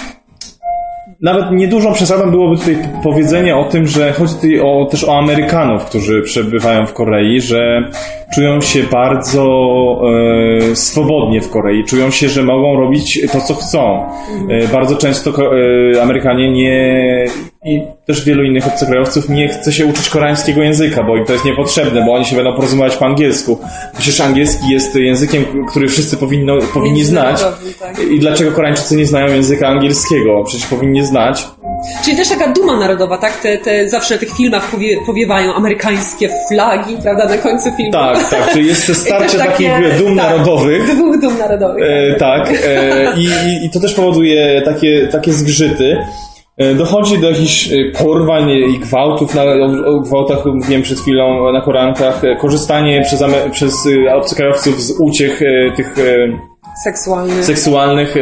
nawet niedużą przesadą byłoby tutaj powiedzenie o tym, że chodzi tutaj o, też o Amerykanów, którzy przebywają w Korei, że czują się bardzo e, swobodnie w Korei, czują się, że mogą robić to, co chcą. E, bardzo często e, Amerykanie nie... i też wielu innych obcokrajowców nie chce się uczyć koreańskiego języka, bo im to jest niepotrzebne, bo oni się będą porozumiewać po angielsku. Przecież angielski jest językiem, który wszyscy powinno, powinni znać. Tak. I dlaczego Koreańczycy nie znają języka angielskiego? Przecież powinni znać. Czyli też taka duma narodowa, tak? Te, te zawsze na tych filmach powie, powiewają amerykańskie flagi, prawda, na końcu filmu. Tak, tak, czyli jest to starcie takie, takich dum tak, narodowych. Dwóch dum narodowych. E, tak, e, i, i, i to też powoduje takie, takie zgrzyty. Dochodzi do jakichś porwań i gwałtów, na, o gwałtach mówiłem przed chwilą na korankach, korzystanie przez, przez obcokrajowców z uciech tych seksualnych, seksualnych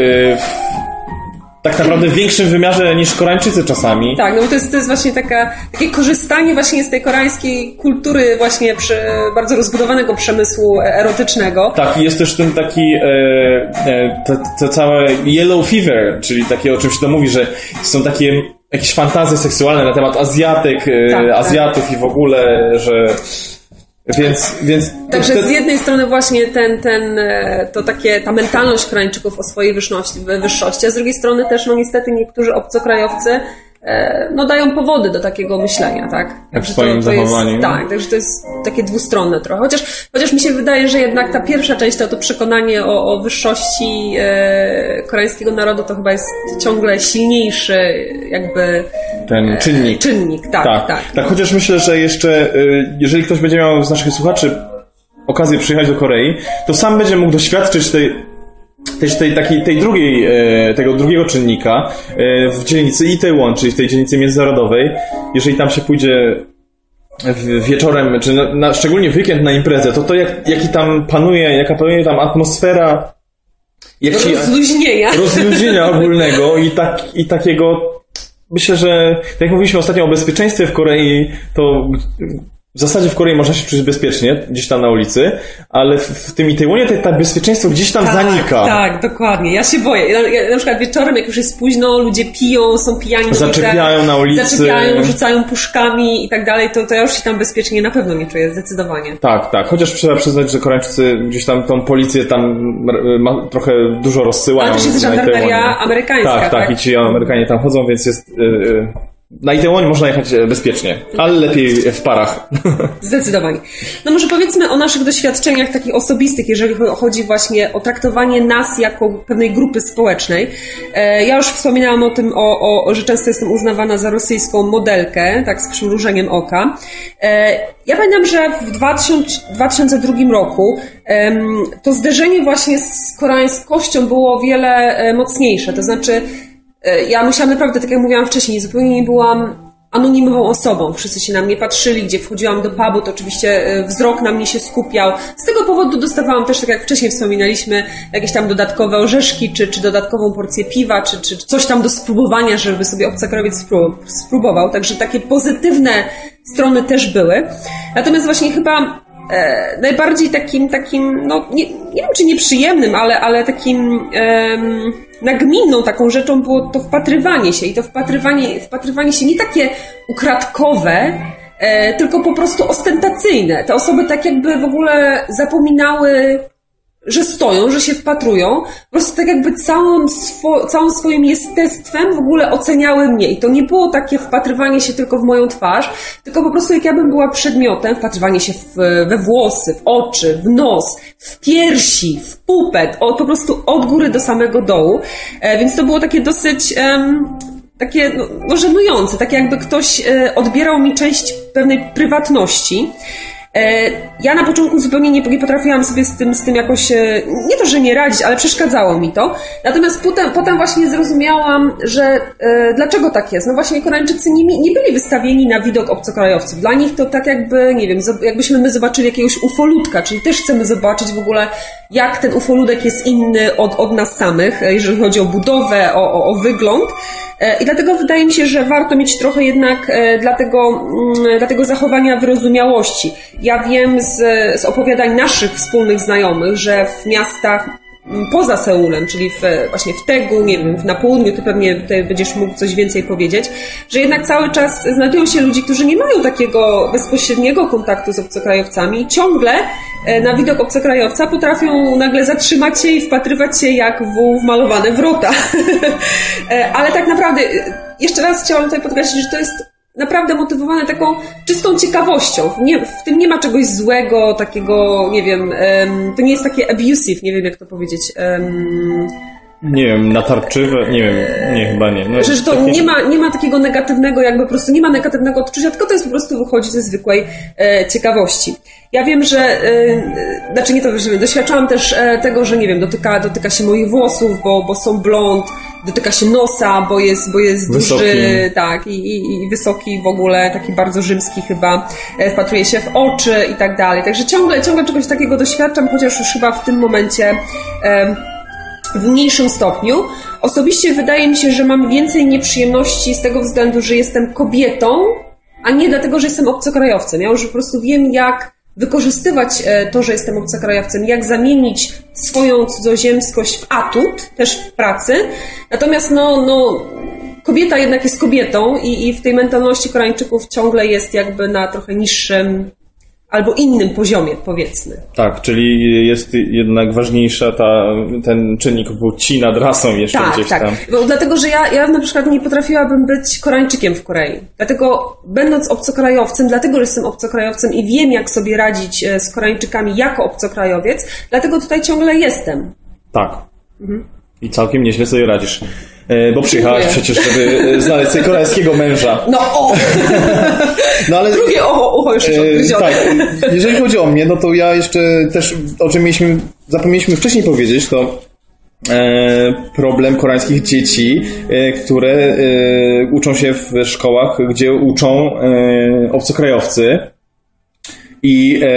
tak naprawdę w większym wymiarze niż Koreańczycy czasami. Tak, no bo to jest, to jest właśnie taka, takie korzystanie właśnie z tej koreańskiej kultury właśnie przy, bardzo rozbudowanego przemysłu erotycznego. Tak, i jest też ten taki e, e, to, to całe yellow fever, czyli takie, o czym się to mówi, że są takie jakieś fantazje seksualne na temat Azjatek, e, tak, Azjatów tak. I w ogóle, że Więc, więc Także te... z jednej strony właśnie ten, ten, to takie, ta mentalność Koreańczyków o swojej wyższości, wyższości, a z drugiej strony też no niestety niektórzy obcokrajowcy no dają powody do takiego myślenia, tak? Jak w swoim to, to zachowaniu. Jest, tak, także to jest takie dwustronne trochę. Chociaż, chociaż mi się wydaje, że jednak ta pierwsza część, to, to przekonanie o, o wyższości e, koreańskiego narodu to chyba jest ciągle silniejszy jakby ten czynnik. E, czynnik, tak, tak, tak. Tak, chociaż myślę, że jeszcze jeżeli ktoś będzie miał z naszych słuchaczy okazję przyjechać do Korei, to sam będzie mógł doświadczyć tej Też tej, takiej, tej drugiej, tego drugiego czynnika w dzielnicy Itaewon, czyli w tej dzielnicy międzynarodowej, jeżeli tam się pójdzie wieczorem, czy na, na, szczególnie w weekend na imprezę, to to jak, jaki tam panuje, jaka panuje tam atmosfera jak ci, rozluźnienia. rozluźnienia ogólnego i, tak, i takiego, myślę, że tak jak mówiliśmy ostatnio o bezpieczeństwie w Korei, to w zasadzie w Korei można się czuć bezpiecznie, gdzieś tam na ulicy, ale w, w tym Itaewonie to, to bezpieczeństwo gdzieś tam tak, zanika. Tak, dokładnie. Ja się boję. Ja, ja, na przykład wieczorem, jak już jest późno, ludzie piją, są pijani. Zaczepiają ulicach, na ulicy. Zaczepiają, rzucają puszkami i tak dalej, to, to ja już się tam bezpiecznie na pewno nie czuję, zdecydowanie. Tak, tak. Chociaż trzeba przyznać, że Koreańczycy gdzieś tam tą policję tam ma, trochę dużo rozsyłają. Ale też jest żandarmeria amerykańska, tak, tak? Tak, i ci Amerykanie tam chodzą, więc jest... Yy, Na Itaewonie można jechać bezpiecznie, ale lepiej w parach. Zdecydowanie. No może powiedzmy o naszych doświadczeniach takich osobistych, jeżeli chodzi właśnie o traktowanie nas jako pewnej grupy społecznej. Ja już wspominałam o tym, o, o, że często jestem uznawana za rosyjską modelkę, tak z przymrużeniem oka. Ja pamiętam, że w dwa tysiące drugim roku to zderzenie właśnie z koreańskością było o wiele mocniejsze, to znaczy ja musiałam naprawdę, tak jak mówiłam wcześniej, zupełnie nie byłam anonimową osobą. Wszyscy się na mnie patrzyli, gdzie wchodziłam do pubu, to oczywiście wzrok na mnie się skupiał. Z tego powodu dostawałam też, tak jak wcześniej wspominaliśmy, jakieś tam dodatkowe orzeszki, czy, czy dodatkową porcję piwa, czy, czy coś tam do spróbowania, żeby sobie obcokrajowiec spróbował. Także takie pozytywne strony też były. Natomiast właśnie chyba e, najbardziej takim, takim, no nie, nie wiem czy nieprzyjemnym, ale, ale takim... Em, nagminną taką rzeczą było to wpatrywanie się i to wpatrywanie, wpatrywanie się nie takie ukradkowe, e, tylko po prostu ostentacyjne. Te osoby tak jakby w ogóle zapominały że stoją, że się wpatrują, po prostu tak jakby całym, swo, całym swoim jestestwem w ogóle oceniały mnie. I to nie było takie wpatrywanie się tylko w moją twarz, tylko po prostu jak ja bym była przedmiotem, wpatrywanie się w, we włosy, w oczy, w nos, w piersi, w pupet, od, po prostu od góry do samego dołu. E, więc to było takie dosyć... Um, takie no, no, żenujące, takie jakby ktoś e, odbierał mi część pewnej prywatności. Ja na początku zupełnie nie, nie potrafiłam sobie z tym, z tym jakoś, nie to, że nie radzić, ale przeszkadzało mi to. Natomiast potem, potem właśnie zrozumiałam, że e, dlaczego tak jest. No właśnie Koreańczycy nie, nie byli wystawieni na widok obcokrajowców. Dla nich to tak jakby, nie wiem, jakbyśmy my zobaczyli jakiegoś ufoludka, czyli też chcemy zobaczyć w ogóle, jak ten ufoludek jest inny od, od nas samych, jeżeli chodzi o budowę, o, o, o wygląd. I dlatego wydaje mi się, że warto mieć trochę jednak dla tego, dla tego zachowania wyrozumiałości. Ja wiem z, z opowiadań naszych wspólnych znajomych, że w miastach poza Seulem, czyli w, właśnie w Tegu, nie wiem, na południu, ty pewnie ty będziesz mógł coś więcej powiedzieć, że jednak cały czas znajdują się ludzie, którzy nie mają takiego bezpośredniego kontaktu z obcokrajowcami i ciągle na widok obcokrajowca potrafią nagle zatrzymać się i wpatrywać się jak w wmalowane wrota. Ale tak naprawdę, jeszcze raz chciałam tutaj podkreślić, że to jest naprawdę motywowane taką czystą ciekawością. Nie, w tym nie ma czegoś złego, takiego, nie wiem, um, to nie jest takie abusive, nie wiem jak to powiedzieć. Um, nie wiem, natarczywe, nie wiem, nie, chyba nie. No, że, że to takie... nie, ma, nie ma takiego negatywnego, jakby po prostu nie ma negatywnego odczucia, tylko to jest po prostu wychodzi ze zwykłej e, ciekawości. Ja wiem, że, e, znaczy nie to wiem, doświadczałam też e, tego, że nie wiem, dotyka, dotyka się moich włosów, bo, bo są blond, dotyka się nosa, bo jest, bo jest wysoki. Duży, tak, i, i, i wysoki w ogóle, taki bardzo rzymski chyba, e, wpatruje się w oczy i tak dalej. Także ciągle, ciągle czegoś takiego doświadczam, chociaż już chyba w tym momencie e, w mniejszym stopniu. Osobiście wydaje mi się, że mam więcej nieprzyjemności z tego względu, że jestem kobietą, a nie dlatego, że jestem obcokrajowcem. Ja już po prostu wiem, jak wykorzystywać to, że jestem obcokrajowcem, jak zamienić swoją cudzoziemskość w atut, też w pracy. Natomiast no, no, kobieta jednak jest kobietą i, i w tej mentalności Koreańczyków ciągle jest jakby na trochę niższym albo innym poziomie, powiedzmy. Tak, czyli jest jednak ważniejsza ta, ten czynnik płci nad rasą jeszcze tak, gdzieś tak. tam. Bo dlatego, że ja, ja na przykład nie potrafiłabym być Koreańczykiem w Korei. Dlatego, będąc obcokrajowcem, dlatego, że jestem obcokrajowcem i wiem, jak sobie radzić z Koreańczykami jako obcokrajowiec, dlatego tutaj ciągle jestem. Tak. Mhm. I całkiem nieźle sobie radzisz. Bo przyjechałaś przecież, żeby znaleźć sobie koreańskiego męża. No o! No, ale, drugie ucho, ucho już odgryzione. Tak, jeżeli chodzi o mnie, no to ja jeszcze też, o czym mieliśmy, zapomnieliśmy wcześniej powiedzieć, to e, problem koreańskich dzieci, e, które e, uczą się w szkołach, gdzie uczą e, obcokrajowcy. I, e,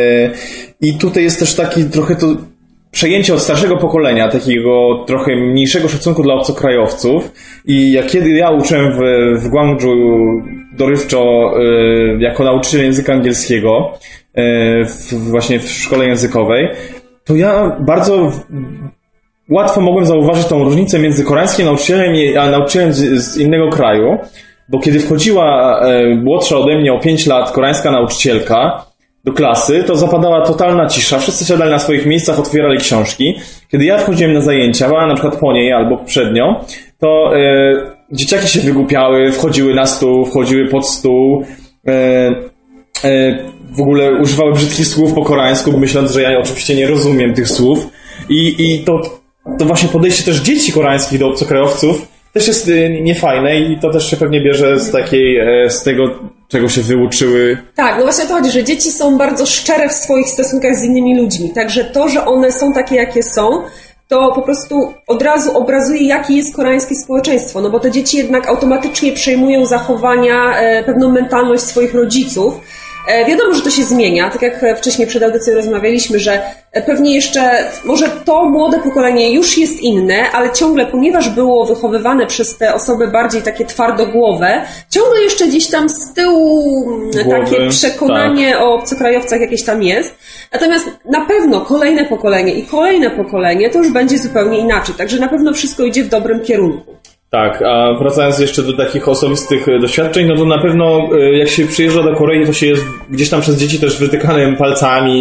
I tutaj jest też taki trochę to przejęcie od starszego pokolenia, takiego trochę mniejszego szacunku dla obcokrajowców. I jak kiedy ja uczyłem w, w Gwangju dorywczo y, jako nauczyciel języka angielskiego y, w, właśnie w szkole językowej, to ja bardzo w, łatwo mogłem zauważyć tą różnicę między koreańskim nauczycielem a nauczycielem z, z innego kraju, bo kiedy wchodziła y, młodsza ode mnie o pięć lat koreańska nauczycielka do klasy, to zapadała totalna cisza. Wszyscy siadali na swoich miejscach, otwierali książki. Kiedy ja wchodziłem na zajęcia, na przykład po niej albo przed nią, to e, dzieciaki się wygłupiały, wchodziły na stół, wchodziły pod stół, e, e, w ogóle używały brzydkich słów po koreańsku, myśląc, że ja oczywiście nie rozumiem tych słów. I, i to, to właśnie podejście też dzieci koreańskich do obcokrajowców też jest niefajne i to też się pewnie bierze z takiej, z tego, czego się wyuczyły. Tak, no właśnie o to chodzi, że dzieci są bardzo szczere w swoich stosunkach z innymi ludźmi, także to, że one są takie, jakie są, to po prostu od razu obrazuje, jakie jest koreańskie społeczeństwo, no bo te dzieci jednak automatycznie przejmują zachowania, pewną mentalność swoich rodziców. Wiadomo, że to się zmienia, tak jak wcześniej przed audycją rozmawialiśmy, że pewnie jeszcze, może to młode pokolenie już jest inne, ale ciągle, ponieważ było wychowywane przez te osoby bardziej takie twardogłowe, ciągle jeszcze gdzieś tam z tyłu Głowy, takie przekonanie tak. o obcokrajowcach jakieś tam jest. Natomiast na pewno kolejne pokolenie i kolejne pokolenie to już będzie zupełnie inaczej, także na pewno wszystko idzie w dobrym kierunku. Tak, a wracając jeszcze do takich osobistych doświadczeń, no to na pewno jak się przyjeżdża do Korei, to się jest gdzieś tam przez dzieci też wytykanym palcami,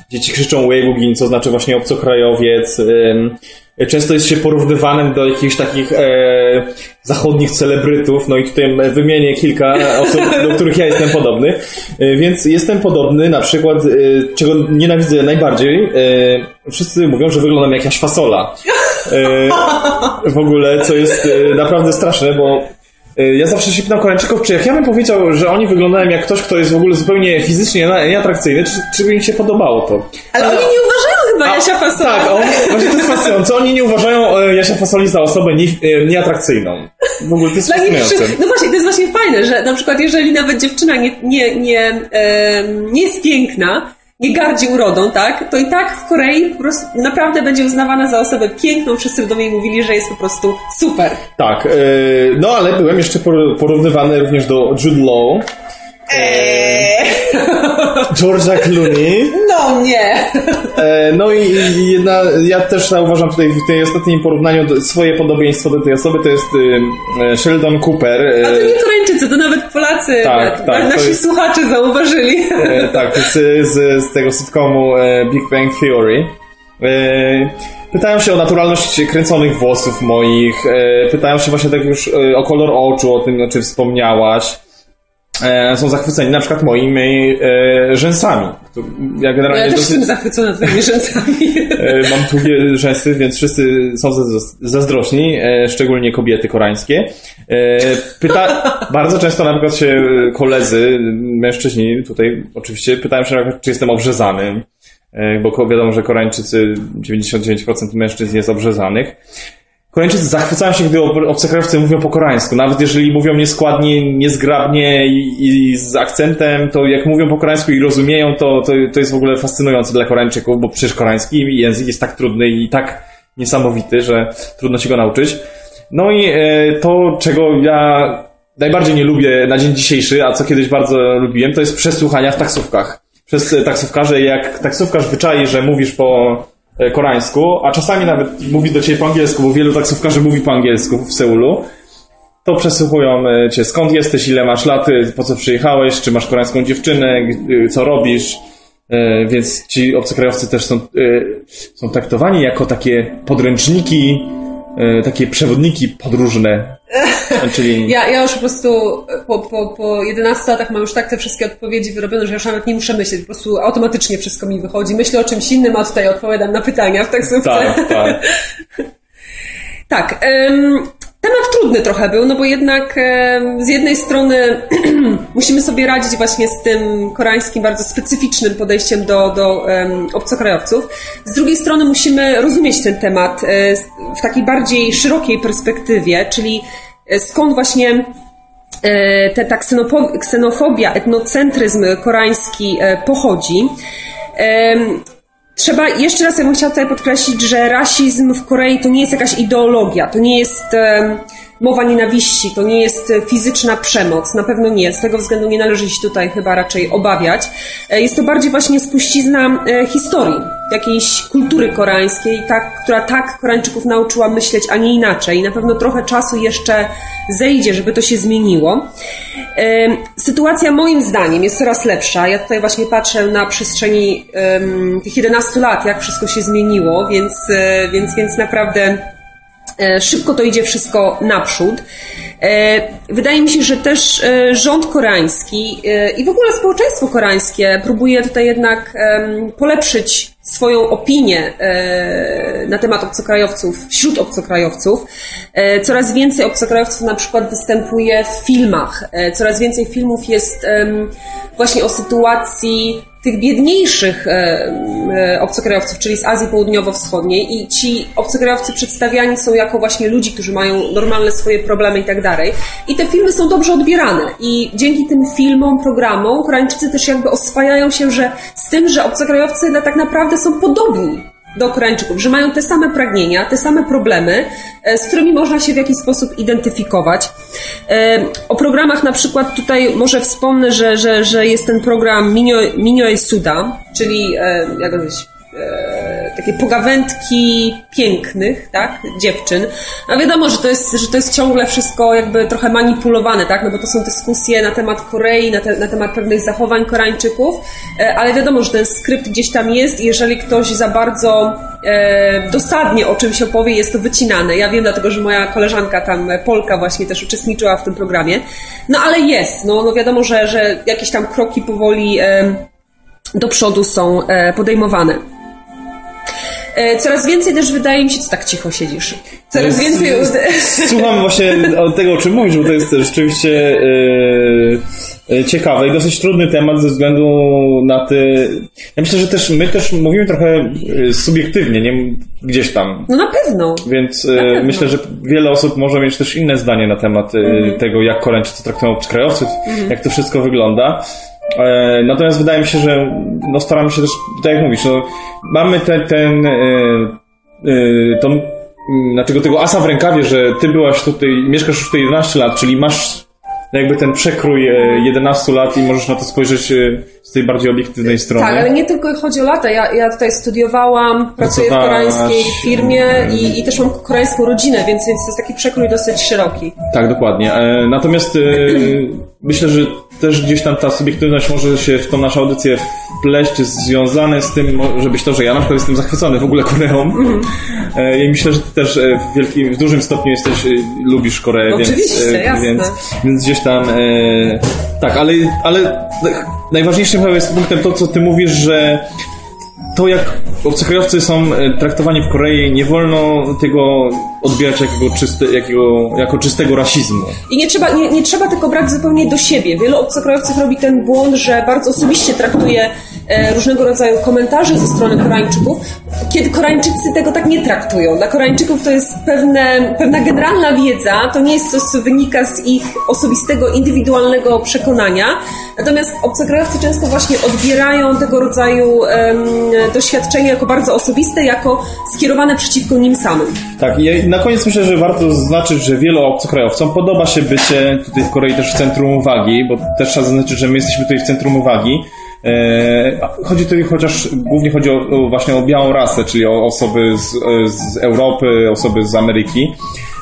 dzieci krzyczą Weibugin, co znaczy właśnie obcokrajowiec. Często jest się porównywanym do jakichś takich e, zachodnich celebrytów, no i tutaj wymienię kilka osób, do których ja jestem podobny. E, więc jestem podobny na przykład, e, czego nienawidzę najbardziej, e, wszyscy mówią, że wyglądam jak jakaś fasola. E, w ogóle, co jest e, naprawdę straszne, bo ja zawsze się pytam Koreańczyków, czy jak ja bym powiedział, że oni wyglądają jak ktoś, kto jest w ogóle zupełnie fizycznie nieatrakcyjny, czy, czy by im się podobało to? Ale A, oni nie uważają chyba a, Jasia Fasola. Tak, on, właśnie to jest fascynujące. Oni nie uważają Jasia Fasoli za osobę nie, nieatrakcyjną. W ogóle to jest fascynujące. No właśnie, to jest właśnie fajne, że na przykład jeżeli nawet dziewczyna nie, nie, nie, e, nie jest piękna, nie gardzi urodą, tak, to i tak w Korei po prostu naprawdę będzie uznawana za osobę piękną. Wszyscy do mnie mówili, że jest po prostu super. Tak, yy, no ale byłem jeszcze porównywany również do Jude Law. Eee. George'a Clooney. No nie. E, no i, i jedna, ja też zauważam tutaj w tej ostatnim porównaniu do, swoje podobieństwo do tej osoby, to jest y, Sheldon Cooper. A to nie Koreańczycy, to nawet Polacy, tak, tak, nasi jest, słuchacze zauważyli. E, tak, z, z, z tego sitcomu e, Big Bang Theory. E, pytają się o naturalność kręconych włosów moich, e, pytają się właśnie tak już e, o kolor oczu, o tym, o czym wspomniałaś. E, są zachwyceni na przykład moimi e, rzęsami. Ja, generalnie ja też dosyć, jestem zachwycona twoimi rzęsami. E, mam długie rzęsy, więc wszyscy są zazdrośni, e, szczególnie kobiety koreańskie. E, pyta, bardzo często na przykład się koledzy, mężczyźni tutaj oczywiście pytają się na przykład, czy jestem obrzezany, e, bo wiadomo, że Koreańczycy, dziewięćdziesiąt dziewięć procent mężczyzn jest obrzezanych. Koreańczycy zachwycają się, gdy obcokrajowcy mówią po koreańsku. Nawet jeżeli mówią nieskładnie, niezgrabnie i, i z akcentem, to jak mówią po koreańsku i rozumieją, to, to, to jest w ogóle fascynujące dla Koreańczyków, bo przecież koreański język jest tak trudny i tak niesamowity, że trudno się go nauczyć. No i e, to, czego ja najbardziej nie lubię na dzień dzisiejszy, a co kiedyś bardzo lubiłem, to jest przesłuchania w taksówkach. Przez taksówkarze, jak taksówkarz wyczai, że mówisz po koreańsku, a czasami nawet mówi do ciebie po angielsku, bo wielu taksówkarzy mówi po angielsku w Seulu, to przesłuchują cię, skąd jesteś, ile masz lat, po co przyjechałeś, czy masz koreańską dziewczynę, co robisz, więc ci obcokrajowcy też są, są traktowani jako takie podręczniki, takie przewodniki podróżne. Czyli... Ja, ja już po prostu po, po, po jedenastu latach mam już tak te wszystkie odpowiedzi wyrobione, że już nawet nie muszę myśleć, po prostu automatycznie wszystko mi wychodzi. Myślę o czymś innym, a tutaj odpowiadam na pytania w taksówce. Tak, tak. Tak. Um, temat trudny trochę był, no bo jednak um, z jednej strony musimy sobie radzić właśnie z tym koreańskim bardzo specyficznym podejściem do, do um, obcokrajowców. Z drugiej strony musimy rozumieć ten temat um, w takiej bardziej szerokiej perspektywie, czyli skąd właśnie te, ta ksenofobia, etnocentryzm koreański pochodzi. Trzeba, jeszcze raz ja bym chciała tutaj podkreślić, że rasizm w Korei to nie jest jakaś ideologia, to nie jest mowa nienawiści, to nie jest fizyczna przemoc, na pewno nie, z tego względu nie należy się tutaj chyba raczej obawiać. Jest to bardziej właśnie spuścizna historii, jakiejś kultury koreańskiej, tak, która tak Koreańczyków nauczyła myśleć, a nie inaczej. I na pewno trochę czasu jeszcze zejdzie, żeby to się zmieniło. Sytuacja moim zdaniem jest coraz lepsza. Ja tutaj właśnie patrzę na przestrzeni um, tych jedenastu lat, jak wszystko się zmieniło, więc, więc, więc naprawdę szybko to idzie wszystko naprzód. Wydaje mi się, że też rząd koreański i w ogóle społeczeństwo koreańskie próbuje tutaj jednak polepszyć swoją opinię na temat obcokrajowców, wśród obcokrajowców. Coraz więcej obcokrajowców na przykład występuje w filmach. Coraz więcej filmów jest właśnie o sytuacji tych biedniejszych obcokrajowców, czyli z Azji Południowo-Wschodniej, i ci obcokrajowcy przedstawiani są jako właśnie ludzi, którzy mają normalne swoje problemy i tak dalej. I te filmy są dobrze odbierane i dzięki tym filmom, programom Koreańczycy też jakby oswajają się, że z tym, że obcokrajowcy tak naprawdę są podobni do Koreańczyków, że mają te same pragnienia, te same problemy, z którymi można się w jakiś sposób identyfikować. O programach na przykład tutaj może wspomnę, że, że, że jest ten program Minyoe Suda, czyli jak to jest, takie pogawędki pięknych, tak, dziewczyn. A wiadomo, że to jest, że to jest ciągle wszystko jakby trochę manipulowane, tak, no bo to są dyskusje na temat Korei, na, te, na temat pewnych zachowań Koreańczyków, ale wiadomo, że ten skrypt gdzieś tam jest i jeżeli ktoś za bardzo e, dosadnie o czymś opowie, jest to wycinane. Ja wiem, dlatego, że moja koleżanka tam, Polka właśnie też uczestniczyła w tym programie. No ale jest, no, no wiadomo, że, że jakieś tam kroki powoli e, do przodu są e, podejmowane. E, coraz więcej też wydaje mi się, co tak cicho siedzisz. Coraz więcej... Słucham właśnie od tego, o czym mówisz, bo to jest rzeczywiście e, ciekawe i dosyć trudny temat ze względu na te... Ja myślę, że też my też mówimy trochę subiektywnie, nie gdzieś tam. No na pewno. Więc na pewno. Myślę, że wiele osób może mieć też inne zdanie na temat mm-hmm. tego, jak Koreańczycy traktują obcokrajowców, mm-hmm. jak to wszystko wygląda. E, natomiast wydaje mi się, że no staramy się też, tak jak mówisz, no, mamy ten, ten e, e, tą, znaczy tego asa w rękawie, że ty byłaś tutaj, mieszkasz już tutaj jedenaście lat, czyli masz jakby ten przekrój jedenastu lat i możesz na to spojrzeć z tej bardziej obiektywnej strony. Tak, ale nie tylko chodzi o lata. Ja, ja tutaj studiowałam, pracuję w koreańskiej firmie i, i też mam koreańską rodzinę, więc, więc to jest taki przekrój dosyć szeroki. Tak, dokładnie. Natomiast myślę, że też gdzieś tam ta subiektywność może się w tą naszą audycję wpleść, czy związane z tym, że być to, że ja na przykład jestem zachwycony w ogóle Koreą. Mm. I myślę, że ty też w wielkim, w dużym stopniu jesteś, lubisz Koreę, oczywiście, więc, jasne. więc, więc gdzieś tam e, tak, ale, ale najważniejszym chyba jest punktem to, co ty mówisz, że to, jak obcokrajowcy są traktowani w Korei, nie wolno tego odbierać jakiego czyste, jakiego, jako czystego rasizmu. I nie trzeba, nie, nie trzeba tego brać zupełnie do siebie. Wielu obcokrajowców robi ten błąd, że bardzo osobiście traktuje e, różnego rodzaju komentarze ze strony Koreańczyków, kiedy Koreańczycy tego tak nie traktują. Dla Koreańczyków to jest pewne, pewna generalna wiedza, to nie jest coś, co wynika z ich osobistego, indywidualnego przekonania. Natomiast obcokrajowcy często właśnie odbierają tego rodzaju em, doświadczenia jako bardzo osobiste, jako skierowane przeciwko nim samym. Tak, i na koniec myślę, że warto zaznaczyć, że wielu obcokrajowcom podoba się bycie tutaj w Korei też w centrum uwagi, bo też trzeba zaznaczyć, że my jesteśmy tutaj w centrum uwagi. Chodzi tutaj chociaż głównie chodzi o, o właśnie o białą rasę, czyli o osoby z, z Europy, osoby z Ameryki.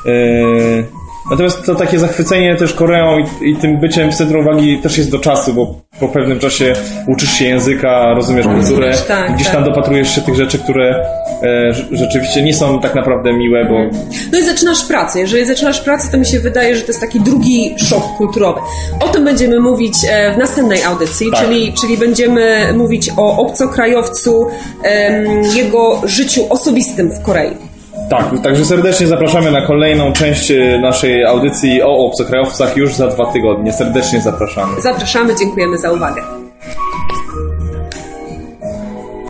Natomiast to takie zachwycenie też Koreą i, i tym byciem w centrum uwagi też jest do czasu, bo po pewnym czasie uczysz się języka, rozumiesz kulturę, tak, gdzieś tak. tam dopatrujesz się tych rzeczy, które e, rzeczywiście nie są tak naprawdę miłe, bo... No i zaczynasz pracę. Jeżeli zaczynasz pracę, to mi się wydaje, że to jest taki drugi szok kulturowy. O tym będziemy mówić w następnej audycji, tak. czyli, czyli będziemy mówić o obcokrajowcu, em, jego życiu osobistym w Korei. Tak, także serdecznie zapraszamy na kolejną część naszej audycji o obcokrajowcach już za dwa tygodnie. Serdecznie zapraszamy. Zapraszamy, dziękujemy za uwagę.